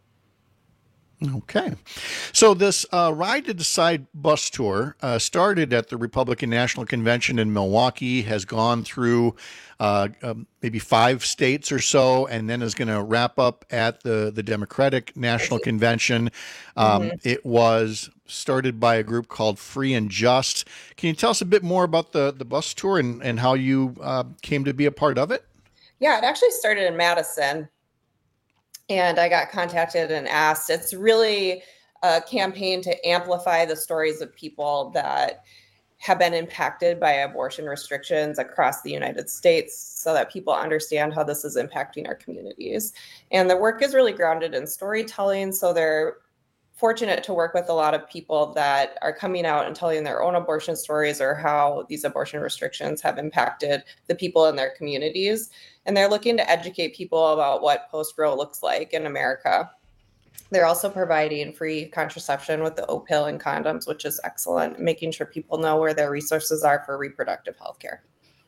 Okay. So this uh, Ride to Decide bus tour uh, started at the Republican National Convention in Milwaukee, has gone through uh, um, maybe five states or so, and then is going to wrap up at the, the Democratic National Convention. Um, Mhm. It was started by a group called Free and Just. Can you tell us a bit more about the, the bus tour and, and how you uh, came to be a part of it? Yeah, it actually started in Madison, and I got contacted and asked. It's really a campaign to amplify the stories of people that have been impacted by abortion restrictions across the United States so that people understand how this is impacting our communities. And the work is really grounded in storytelling, so they're fortunate to work with a lot of people that are coming out and telling their own abortion stories or how these abortion restrictions have impacted the people in their communities. And they're looking to educate people about what post-Roe looks like in America. They're also providing free contraception with the O pill and condoms, which is excellent, making sure people know where their resources are for reproductive health care.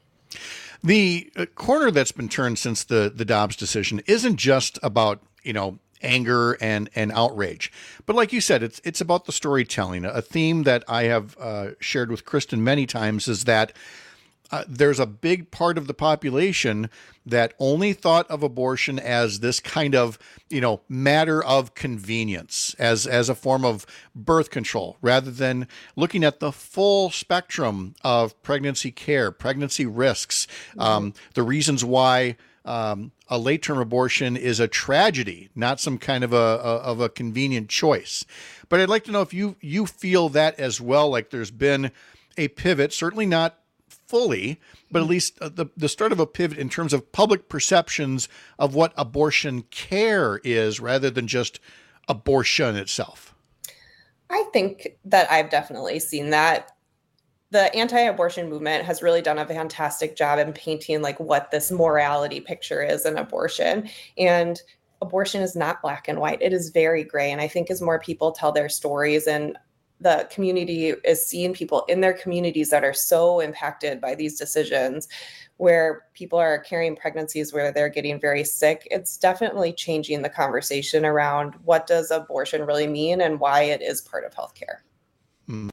The uh, corner that's been turned since the, the Dobbs decision isn't just about, you know, anger and, and outrage. But like you said, it's it's about the storytelling. A theme that I have uh, shared with Kristen many times is that uh, there's a big part of the population that only thought of abortion as this kind of, you know, matter of convenience, as as a form of birth control, rather than looking at the full spectrum of pregnancy care, pregnancy risks, um, the reasons why Um, a late-term abortion is a tragedy, not some kind of a, a of a convenient choice. But I'd like to know if you you feel that as well. Like there's been a pivot, certainly not fully, but at least the the start of a pivot in terms of public perceptions of what abortion care is, rather than just abortion itself. I think that I've definitely seen that. The anti-abortion movement has really done a fantastic job in painting like what this morality picture is in abortion. And abortion is not black and white. It is very gray. And I think as more people tell their stories and the community is seeing people in their communities that are so impacted by these decisions, where people are carrying pregnancies where they're getting very sick, it's definitely changing the conversation around what does abortion really mean and why it is part of healthcare. Mm.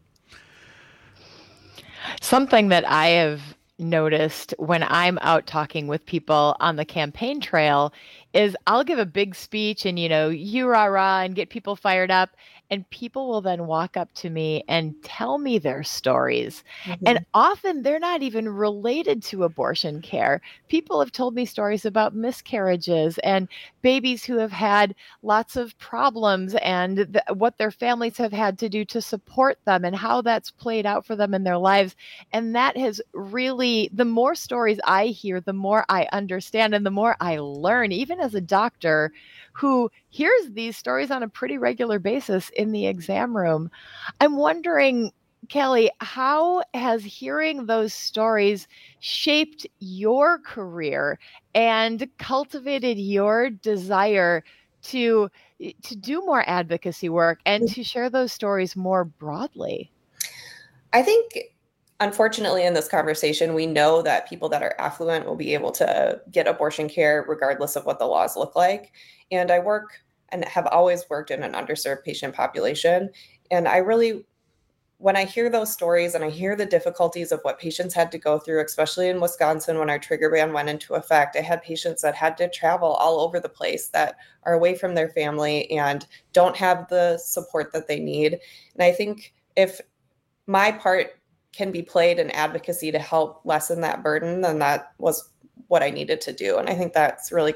Something that I have noticed when I'm out talking with people on the campaign trail is I'll give a big speech and, you know, you rah rah and get people fired up. And people will then walk up to me and tell me their stories. Mhm. And often they're not even related to abortion care. People have told me stories about miscarriages and babies who have had lots of problems and th- what their families have had to do to support them and how that's played out for them in their lives. And that has really, the more stories I hear, the more I understand and the more I learn, even as a doctor who hears these stories on a pretty regular basis in the exam room. I'm wondering, Kelly, how has hearing those stories shaped your career and cultivated your desire to to do more advocacy work and to share those stories more broadly? I think unfortunately, in this conversation, we know that people that are affluent will be able to get abortion care regardless of what the laws look like. And I work and have always worked in an underserved patient population. And I really, when I hear those stories and I hear the difficulties of what patients had to go through, especially in Wisconsin when our trigger ban went into effect, I had patients that had to travel all over the place that are away from their family and don't have the support that they need. And I think if my part can be played in advocacy to help lessen that burden, then that was what I needed to do. And I think that's really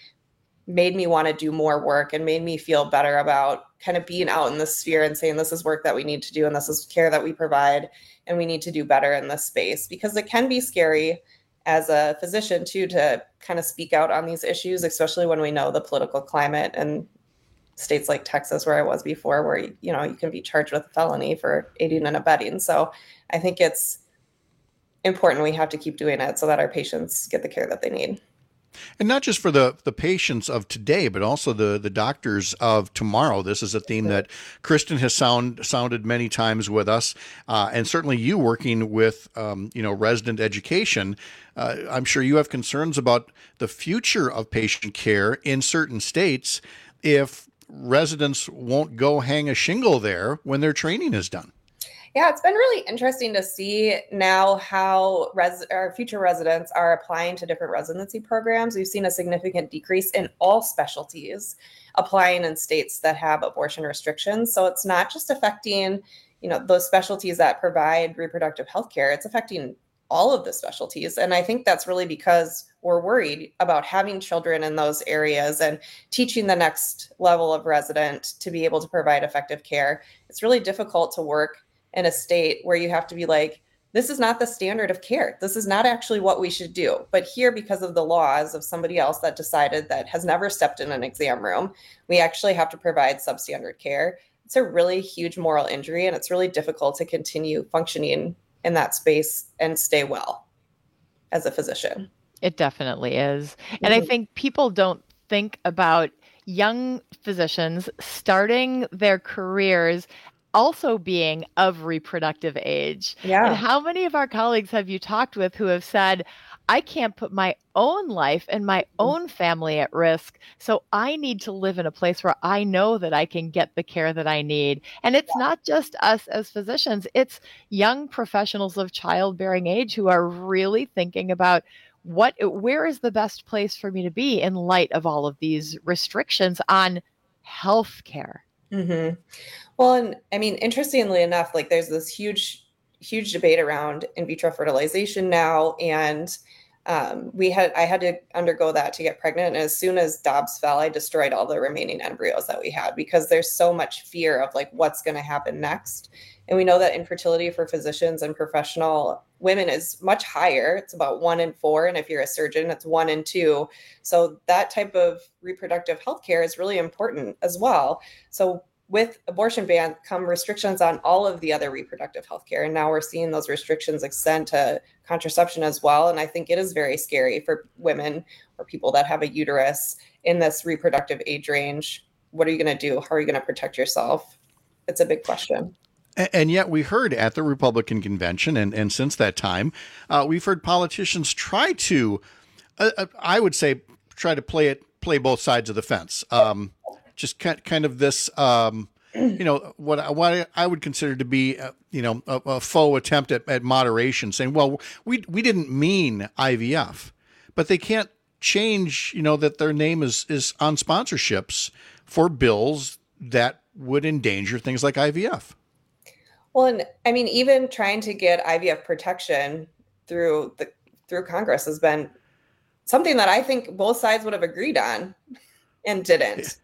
made me want to do more work and made me feel better about kind of being out in the sphere and saying, this is work that we need to do and this is care that we provide and we need to do better in this space, because it can be scary as a physician too to kind of speak out on these issues, especially when we know the political climate in states like Texas, where I was before, where, you know, you can be charged with a felony for aiding and abetting. So I think it's important we have to keep doing it so that our patients get the care that they need. And not just for the, the patients of today, but also the, the doctors of tomorrow. This is a theme that Kristen has sound, sounded many times with us, uh, and certainly you working with um, you know resident education. Uh, I'm sure you have concerns about the future of patient care in certain states if residents won't go hang a shingle there when their training is done. Yeah, it's been really interesting to see now how res- our future residents are applying to different residency programs. We've seen a significant decrease in all specialties applying in states that have abortion restrictions. So it's not just affecting, you know, those specialties that provide reproductive health care. It's affecting all of the specialties. And I think that's really because we're worried about having children in those areas and teaching the next level of resident to be able to provide effective care. It's really difficult to work in a state where you have to be like, this is not the standard of care. This is not actually what we should do. But here, because of the laws of somebody else that decided that has never stepped in an exam room, we actually have to provide substandard care. It's a really huge moral injury, and it's really difficult to continue functioning in that space and stay well as a physician. It definitely is. And mm-hmm. I think people don't think about young physicians starting their careers also being of reproductive age. Yeah. And how many of our colleagues have you talked with who have said, I can't put my own life and my own family at risk, so I need to live in a place where I know that I can get the care that I need. And it's not just us as physicians, it's young professionals of childbearing age who are really thinking about what, where is the best place for me to be in light of all of these restrictions on health care. Mm-hmm. Well, and I mean, interestingly enough, like there's this huge, huge debate around in vitro fertilization now. And um, we had, I had to undergo that to get pregnant. And as soon as Dobbs fell, I destroyed all the remaining embryos that we had because there's so much fear of like what's going to happen next. And we know that infertility for physicians and professional women is much higher. It's about one in four. And if you're a surgeon, it's one in two. So that type of reproductive health care is really important as well. So with abortion ban come restrictions on all of the other reproductive health care. And now we're seeing those restrictions extend to contraception as well. And I think it is very scary for women or people that have a uterus in this reproductive age range. What are you going to do? How are you going to protect yourself? It's a big question. And yet we heard at the Republican convention, and, and since that time, uh, we've heard politicians try to, uh, I would say, try to play it, play both sides of the fence. Um, just kind of this, um, you know, what, what I would consider to be, uh, you know, a, a faux attempt at, at moderation, saying, well, we we didn't mean I V F, but they can't change, you know, that their name is is on sponsorships for bills that would endanger things like I V F. Well, and I mean, even trying to get I V F protection through the through Congress has been something that I think both sides would have agreed on and didn't.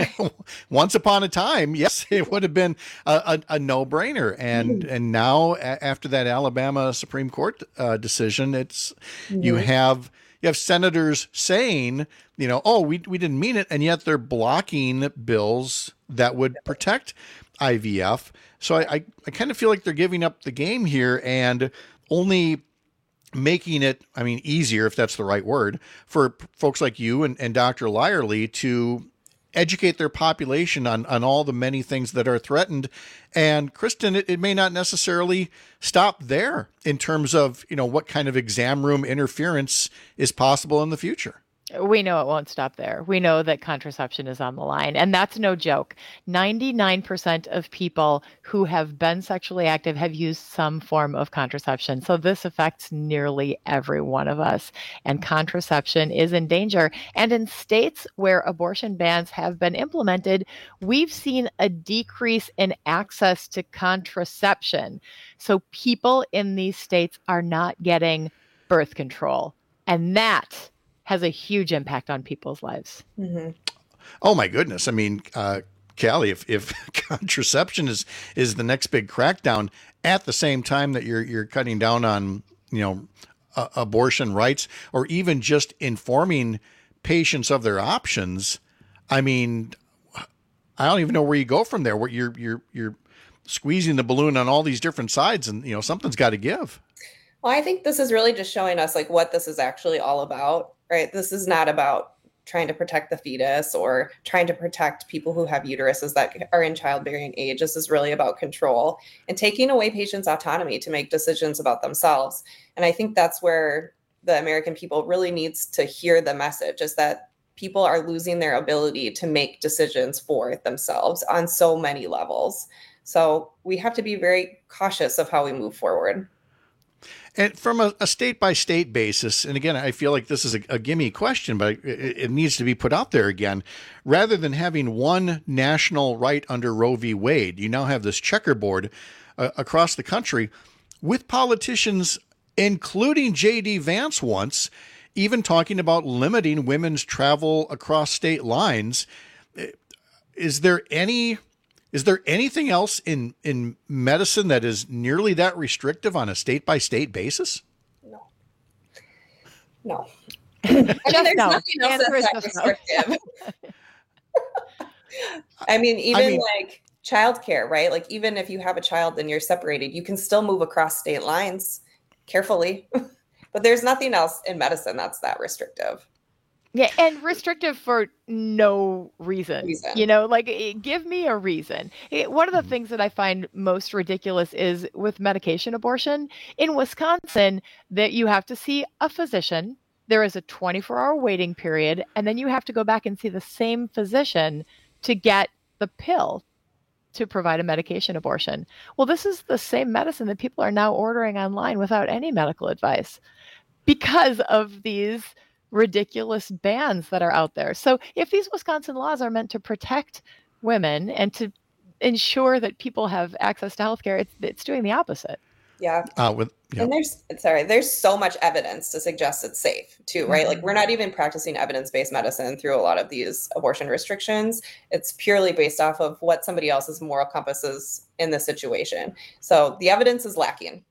Once upon a time, yes, it would have been a, a, a no-brainer. And mm-hmm. and now, a- after that Alabama Supreme Court uh, decision, it's mm-hmm. you have you have senators saying, you know, oh, we we didn't mean it, and yet they're blocking bills that would protect I V F. So I, I, I kind of feel like they're giving up the game here and only making it, I mean, easier, if that's the right word, for p- folks like you and, and Doctor Lyerly to educate their population on, on all the many things that are threatened. And Kristen, it, it may not necessarily stop there in terms of, you know, what kind of exam room interference is possible in the future. We know it won't stop there. We know that contraception is on the line. And that's no joke. ninety-nine percent of people who have been sexually active have used some form of contraception. So this affects nearly every one of us. And contraception is in danger. And in states where abortion bans have been implemented, we've seen a decrease in access to contraception. So people in these states are not getting birth control. And that has a huge impact on people's lives. Mm-hmm. Oh my goodness. I mean, uh, Callie, if, if contraception is, is the next big crackdown at the same time that you're, you're cutting down on, you know, uh, abortion rights, or even just informing patients of their options, I mean, I don't even know where you go from there. Where you're, you're, you're squeezing the balloon on all these different sides, and, you know, something's got to give. Well, I think this is really just showing us like what this is actually all about, right? This is not about trying to protect the fetus or trying to protect people who have uteruses that are in childbearing age. This is really about control and taking away patients' autonomy to make decisions about themselves. And I think that's where the American people really needs to hear the message, is that people are losing their ability to make decisions for themselves on so many levels. So we have to be very cautious of how we move forward. And from a, a state-by-state basis, and again, I feel like this is a, a gimme question, but it, it needs to be put out there again. Rather than having one national right under Roe v. Wade, you now have this checkerboard uh, across the country with politicians, including J D. Vance once, even talking about limiting women's travel across state lines. Is there any... Is there anything else in, in medicine that is nearly that restrictive on a state-by-state basis? No. No. I mean, there's no. nothing else Answer is that's that just no. restrictive. I mean, even I mean, like childcare, right? Like even if you have a child and you're separated, you can still move across state lines carefully. But there's nothing else in medicine that's that restrictive. Yeah, and restrictive for no reason. Reason. You know, like eh, give me a reason. Eh, One of the things that I find most ridiculous is with medication abortion in Wisconsin, that you have to see a physician. There is a twenty-four hour waiting period, and then you have to go back and see the same physician to get the pill to provide a medication abortion. Well, this is the same medicine that people are now ordering online without any medical advice because of these ridiculous bans that are out there. So if these Wisconsin laws are meant to protect women and to ensure that people have access to healthcare, it's, it's doing the opposite. Yeah. Uh, with, yeah. And there's, sorry, there's so much evidence to suggest it's safe too, right? Like we're not even practicing evidence-based medicine through a lot of these abortion restrictions. It's purely based off of what somebody else's moral compass is in the situation. So the evidence is lacking.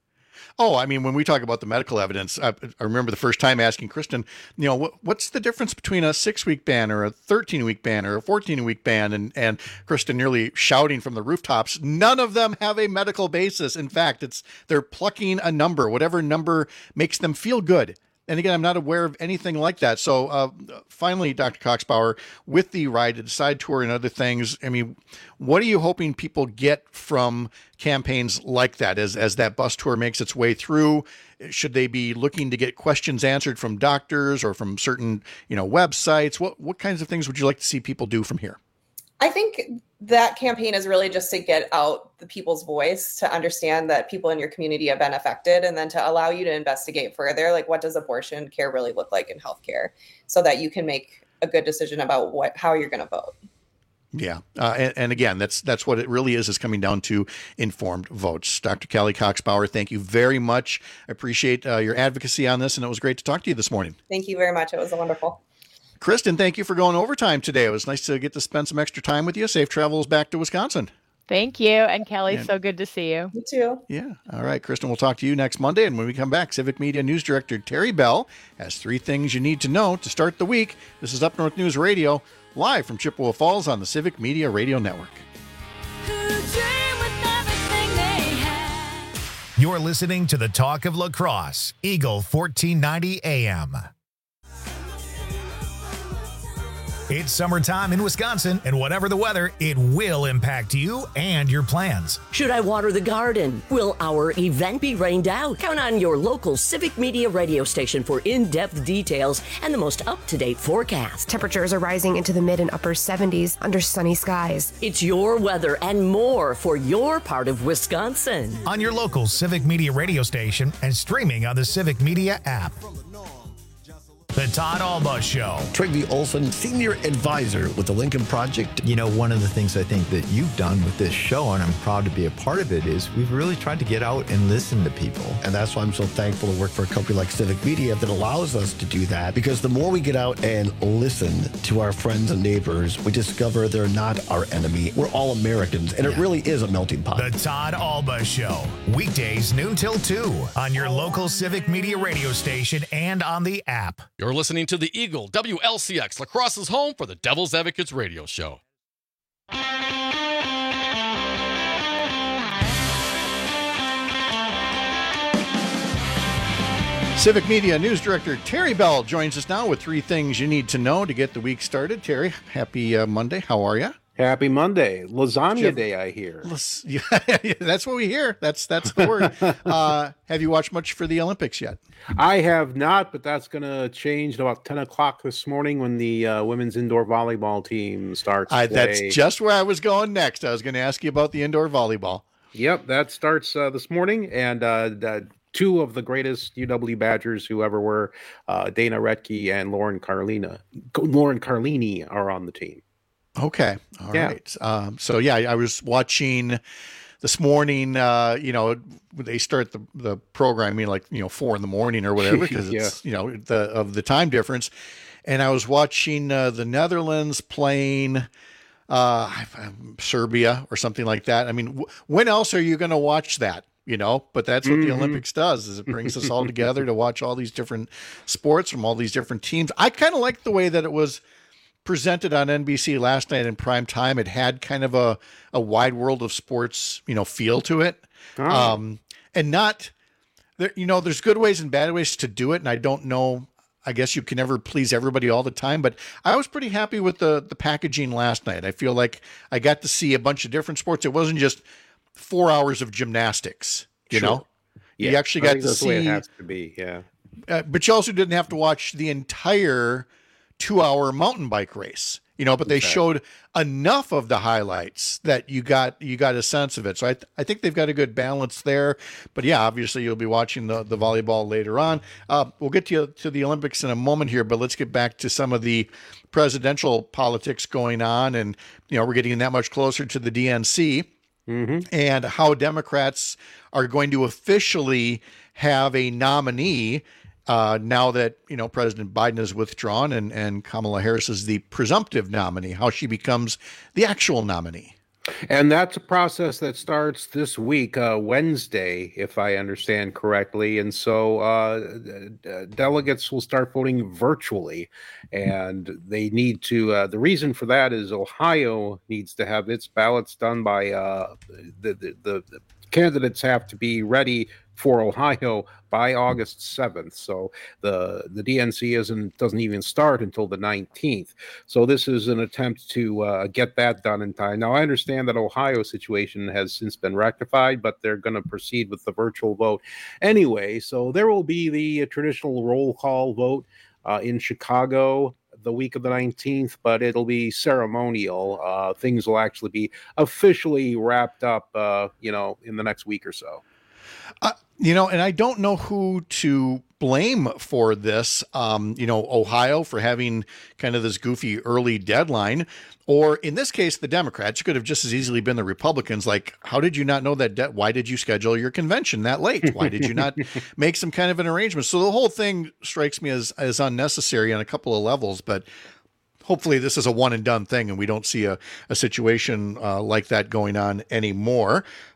Oh, I mean, when we talk about the medical evidence, I, I remember the first time asking Kristen, you know, what, what's the difference between a six-week ban or a thirteen-week ban or a fourteen-week ban? And, and Kristen nearly shouting from the rooftops, none of them have a medical basis. In fact, it's they're plucking a number, whatever number makes them feel good. And again, I'm not aware of anything like that. So uh, finally, Doctor Coxbauer, with the Ride to Decide tour and other things, I mean, what are you hoping people get from campaigns like that as, as that bus tour makes its way through? Should they be looking to get questions answered from doctors or from certain, you know, websites? What, what kinds of things would you like to see people do from here? I think that campaign is really just to get out the people's voice, to understand that people in your community have been affected, and then to allow you to investigate further, like what does abortion care really look like in healthcare, so that you can make a good decision about what how you're going to vote. Yeah. Uh, and, and again, that's that's what it really is, is coming down to informed votes. Doctor Callie Coxbauer, thank you very much. I appreciate uh, your advocacy on this, and it was great to talk to you this morning. Thank you very much. It was wonderful. Kristen, thank you for going overtime today. It was nice to get to spend some extra time with you. Safe travels back to Wisconsin. Thank you. And Kelly, Yeah. so good to see you. You too. Yeah. All right, Kristen, we'll talk to you next Monday. And when we come back, Civic Media News Director Terry Bell has three things you need to know to start the week. This is Up North News Radio, live from Chippewa Falls on the Civic Media Radio Network. You're listening to the Talk of La Crosse, Eagle fourteen ninety A M. It's summertime in Wisconsin, and whatever the weather, it will impact you and your plans. Should I water the garden? Will our event be rained out? Count on your local Civic Media radio station for in-depth details and the most up-to-date forecast. Temperatures are rising into the mid and upper seventies under sunny skies. It's your weather and more for your part of Wisconsin. On your local Civic Media radio station and streaming on the Civic Media app. The Todd Alba Show. Trygve Olson, Senior Advisor with the Lincoln Project. You know, one of the things I think that you've done with this show, and I'm proud to be a part of it, is we've really tried to get out and listen to people. And that's why I'm so thankful to work for a company like Civic Media that allows us to do that. Because the more we get out and listen to our friends and neighbors, we discover they're not our enemy. We're all Americans, and it really is a melting pot. The Todd Alba Show. Weekdays noon till two on your local Civic Media radio station and on the app. You're listening to the Eagle W L C X, La Crosse's home for the Devil's Advocates radio show. Civic Media News Director Terry Bell joins us now with three things you need to know to get the week started. Terry, happy uh, Monday. How are you? Happy Monday. Lasagna Jim, day, I hear. Yeah, that's what we hear. That's that's the word. uh, have you watched much for the Olympics yet? I have not, but that's going to change at about ten o'clock this morning when the uh, women's indoor volleyball team starts. I, that's just where I was going next. I was going to ask you about the indoor volleyball. Yep, that starts uh, this morning, and uh, the, two of the greatest U W Badgers who ever were, uh, Dana Retke and Lauren Carlina, Lauren Carlini, are on the team. Okay. All yeah. right. Um, so, yeah, I was watching this morning, uh, you know, they start the, the programming like, you know, four in the morning or whatever, because yeah. it's, you know, the of the time difference. And I was watching uh, the Netherlands playing uh, Serbia or something like that. I mean, w- when else are you going to watch that? You know, but that's what mm-hmm. the Olympics does, is it brings us all together to watch all these different sports from all these different teams. I kind of like the way that it was presented on N B C last night in prime time. It had kind of a, a wide world of sports, you know, feel to it. Oh. Um, and not there, you know, there's good ways and bad ways to do it. And I don't know, I guess you can never please everybody all the time, but I was pretty happy with the, the packaging last night. I feel like I got to see a bunch of different sports. It wasn't just four hours of gymnastics, you sure. know, yeah. you actually I got think to that's see, the way it has to be. Yeah. Uh, but you also didn't have to watch the entire two hour mountain bike race, you know, but they exactly. showed enough of the highlights that you got, you got a sense of it. So I, th- I think they've got a good balance there, but yeah, obviously you'll be watching the, the volleyball later on. Uh, we'll get to, to the Olympics in a moment here, but let's get back to some of the presidential politics going on. And, you know, we're getting that much closer to the D N C mm-hmm. and how Democrats are going to officially have a nominee Uh, now that, you know, President Biden is withdrawn and, and Kamala Harris is the presumptive nominee, how she becomes the actual nominee. And that's a process that starts this week, uh, Wednesday, if I understand correctly. And so uh, d- delegates will start voting virtually. And they need to, uh, the reason for that is Ohio needs to have its ballots done by uh, the, the, the, the candidates have to be ready for Ohio by August seventh. So the the D N C isn't doesn't even start until the nineteenth. So this is an attempt to uh, get that done in time. Now, I understand that Ohio's situation has since been rectified, but they're going to proceed with the virtual vote anyway. So there will be the traditional roll call vote uh, in Chicago the week of the nineteenth, but it'll be ceremonial. Uh, things will actually be officially wrapped up, uh, you know, in the next week or so. Uh, you know, and I don't know who to blame for this, um, you know, Ohio for having kind of this goofy early deadline, or in this case, the Democrats. It could have just as easily been the Republicans. Like, how did you not know that? De- why did you schedule your convention that late? Why did you not make some kind of an arrangement? So the whole thing strikes me as, as unnecessary on a couple of levels, but hopefully this is a one and done thing and we don't see a, a situation uh, like that going on anymore. Um,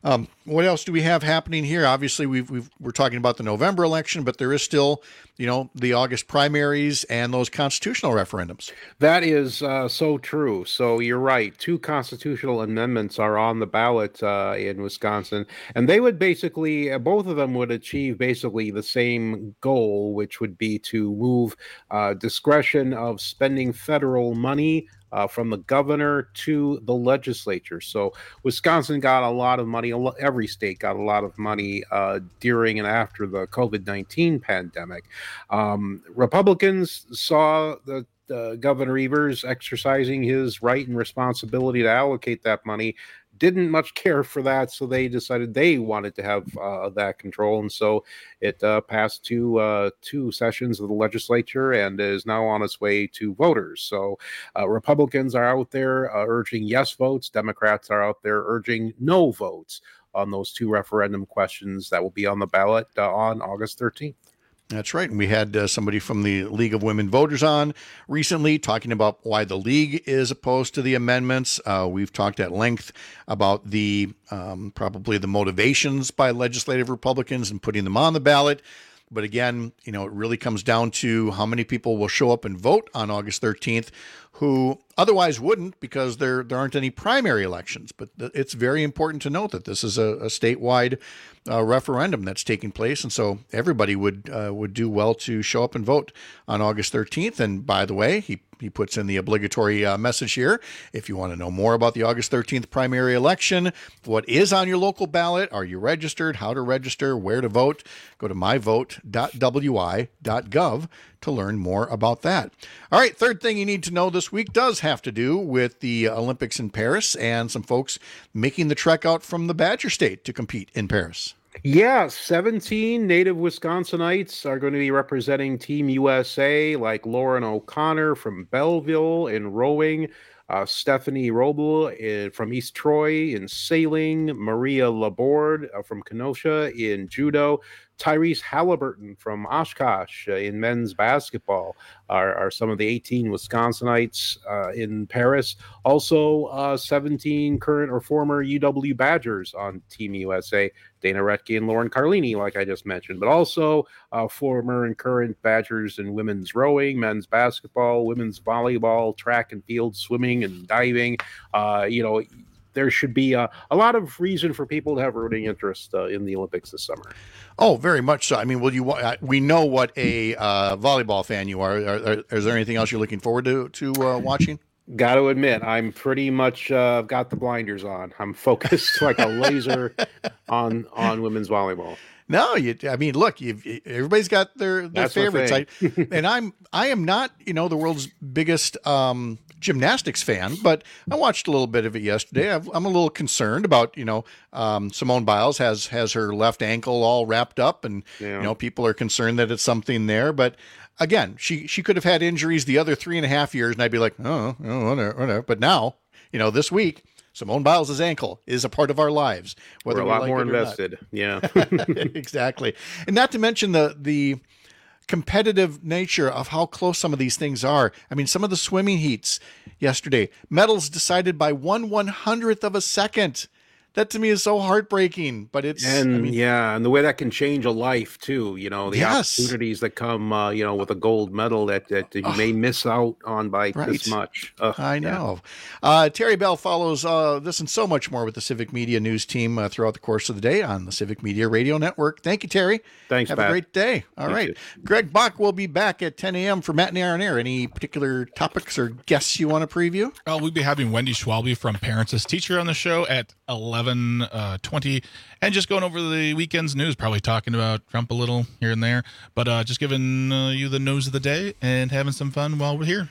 what else do we have happening here? Obviously, we've, we've we're talking about the November election, but there is still, you know, the August primaries and those constitutional referendums. That is uh, so true. So you're right. Two constitutional amendments are on the ballot uh, in Wisconsin, and they would basically, uh, both of them would achieve basically the same goal, which would be to move uh, discretion of spending federal money Uh, from the governor to the legislature. So Wisconsin got a lot of money. Every state got a lot of money uh, during and after the COVID nineteen pandemic. Um, Republicans saw the uh, Governor Evers exercising his right and responsibility to allocate that money, didn't much care for that, so they decided they wanted to have uh, that control, and so it uh, passed two uh, two sessions of the legislature and is now on its way to voters. So uh, Republicans are out there uh, urging yes votes. Democrats are out there urging no votes on those two referendum questions that will be on the ballot uh, on August thirteenth. That's right. And we had uh, somebody from the League of Women Voters on recently talking about why the League is opposed to the amendments. Uh, we've talked at length about the um, probably the motivations by legislative Republicans in putting them on the ballot. But again, you know, it really comes down to how many people will show up and vote on August thirteenth who otherwise wouldn't, because there there aren't any primary elections. But th- it's very important to note that this is a, a statewide uh, referendum that's taking place, and so everybody would uh, would do well to show up and vote on August thirteenth. And by the way, he he puts in the obligatory uh, message here. If you want to know more about the August thirteenth primary election, what is on your local ballot, are you registered, how to register, where to vote, go to my vote dot w i dot gov to learn more about that. All right, third thing you need to know this week does have to do with the Olympics in Paris and some folks making the trek out from the Badger State to compete in Paris. Yeah, seventeen native Wisconsinites are going to be representing Team U S A, like Lauren O'Connor from Belleville in rowing, uh, Stephanie Roble in, from East Troy in sailing, Maria Laborde uh, from Kenosha in judo, Tyrese Halliburton from Oshkosh uh, in men's basketball are, are some of the eighteen Wisconsinites uh, in Paris. Also, uh, seventeen current or former U W Badgers on Team U S A, Dana Retke and Lauren Carlini, like I just mentioned, but also uh, former and current Badgers in women's rowing, men's basketball, women's volleyball, track and field, swimming and diving. Uh, you know, there should be a, a lot of reason for people to have rooting interest uh, in the Olympics this summer. Oh, very much so. I mean, will you? We know what a uh, volleyball fan you are. Are, are. Is there anything else you're looking forward to to uh, watching? Got to admit, I'm pretty much uh, got the blinders on. I'm focused like a laser on on women's volleyball. No, you. I mean, look, you've, everybody's got their, their That's favorites. I, and I'm I am not, you know, the world's biggest um, gymnastics fan, but I watched a little bit of it yesterday. I've, I'm a little concerned about, you know, um, Simone Biles has has her left ankle all wrapped up, and Yeah. you know, people are concerned that it's something there, but. Again, she she could have had injuries the other three and a half years, and I'd be like, oh, oh whatever, whatever. But now, you know, this week, Simone Biles' ankle is a part of our lives. We're a we lot like more it or not. invested. Yeah. Exactly. And not to mention the the competitive nature of how close some of these things are. I mean, some of the swimming heats yesterday, medals decided by one one hundredth of a second. That to me is so heartbreaking, but it's And I mean, yeah, and the way that can change a life too, you know, the Yes. opportunities that come, uh, you know, with a gold medal that, that you may miss out on by Right. this much. Ugh, I yeah. know. Uh, Terry Bell follows uh, this and so much more with the Civic Media News team uh, throughout the course of the day on the Civic Media Radio Network. Thank you, Terry. Thanks, Have Pat. a great day. All You right. too. Greg Bach will be back at ten a.m. for Matinee on Air. Any particular topics or guests you want to preview? Uh, we'll be having Wendy Schwalbe from Parents as Teacher on the show at eleven twenty, and just going over the weekend's news, probably talking about Trump a little here and there, but uh, just giving uh, you the news of the day and having some fun while we're here.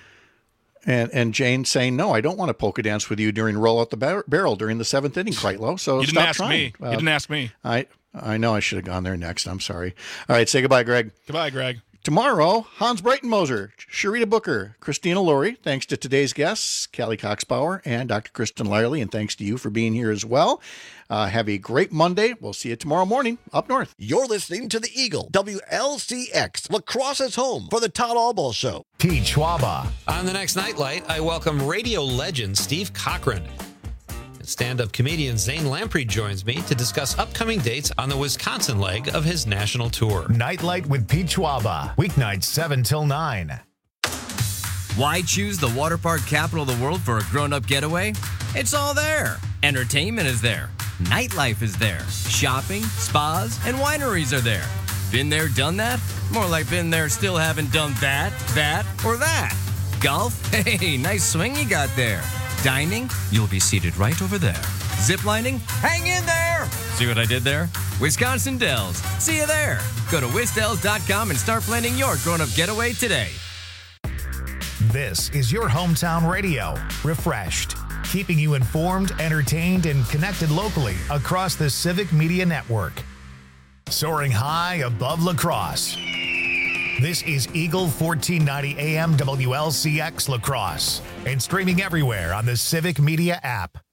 And and Jane saying, no, I don't want to polka dance with you during Roll Out the bar- Barrel during the seventh inning quite low. So You didn't stop ask trying. me. You didn't ask me. I, I know I should have gone there next. I'm sorry. All right. Say goodbye, Greg. Goodbye, Greg. Tomorrow, Hans Breitenmoser, Sharita Booker, Christina Laurie. Thanks to today's guests, Callie Coxbauer and Doctor Kristen Lyerly, and thanks to you for being here as well. Uh, have a great Monday. We'll see you tomorrow morning up north. You're listening to the Eagle, W L C X, lacrosse's home for the Todd Albaugh Show. Pete Schwaba. On the next Nightlight, I welcome radio legend Steve Cochran. Stand-up comedian Zane Lamprey joins me to discuss upcoming dates on the Wisconsin leg of his national tour. Nightlight with Pete Schwaba, weeknights seven till nine. Why choose the water park capital of the world for a grown-up getaway? It's all there. Entertainment is there. Nightlife is there. Shopping, spas, and wineries are there. Been there, done that? More like been there, still haven't done that, that, or that. Golf? Hey, nice swing you got there. Dining? You'll be seated right over there. Ziplining? Hang in there! See what I did there? Wisconsin Dells. See you there. Go to wisdells dot com and start planning your grown-up getaway today. This is your hometown radio, Refreshed, keeping you informed, entertained, and connected locally across the Civic Media Network. Soaring high above La Crosse. This is Eagle fourteen ninety A M W L C X La Crosse and streaming everywhere on the Civic Media app.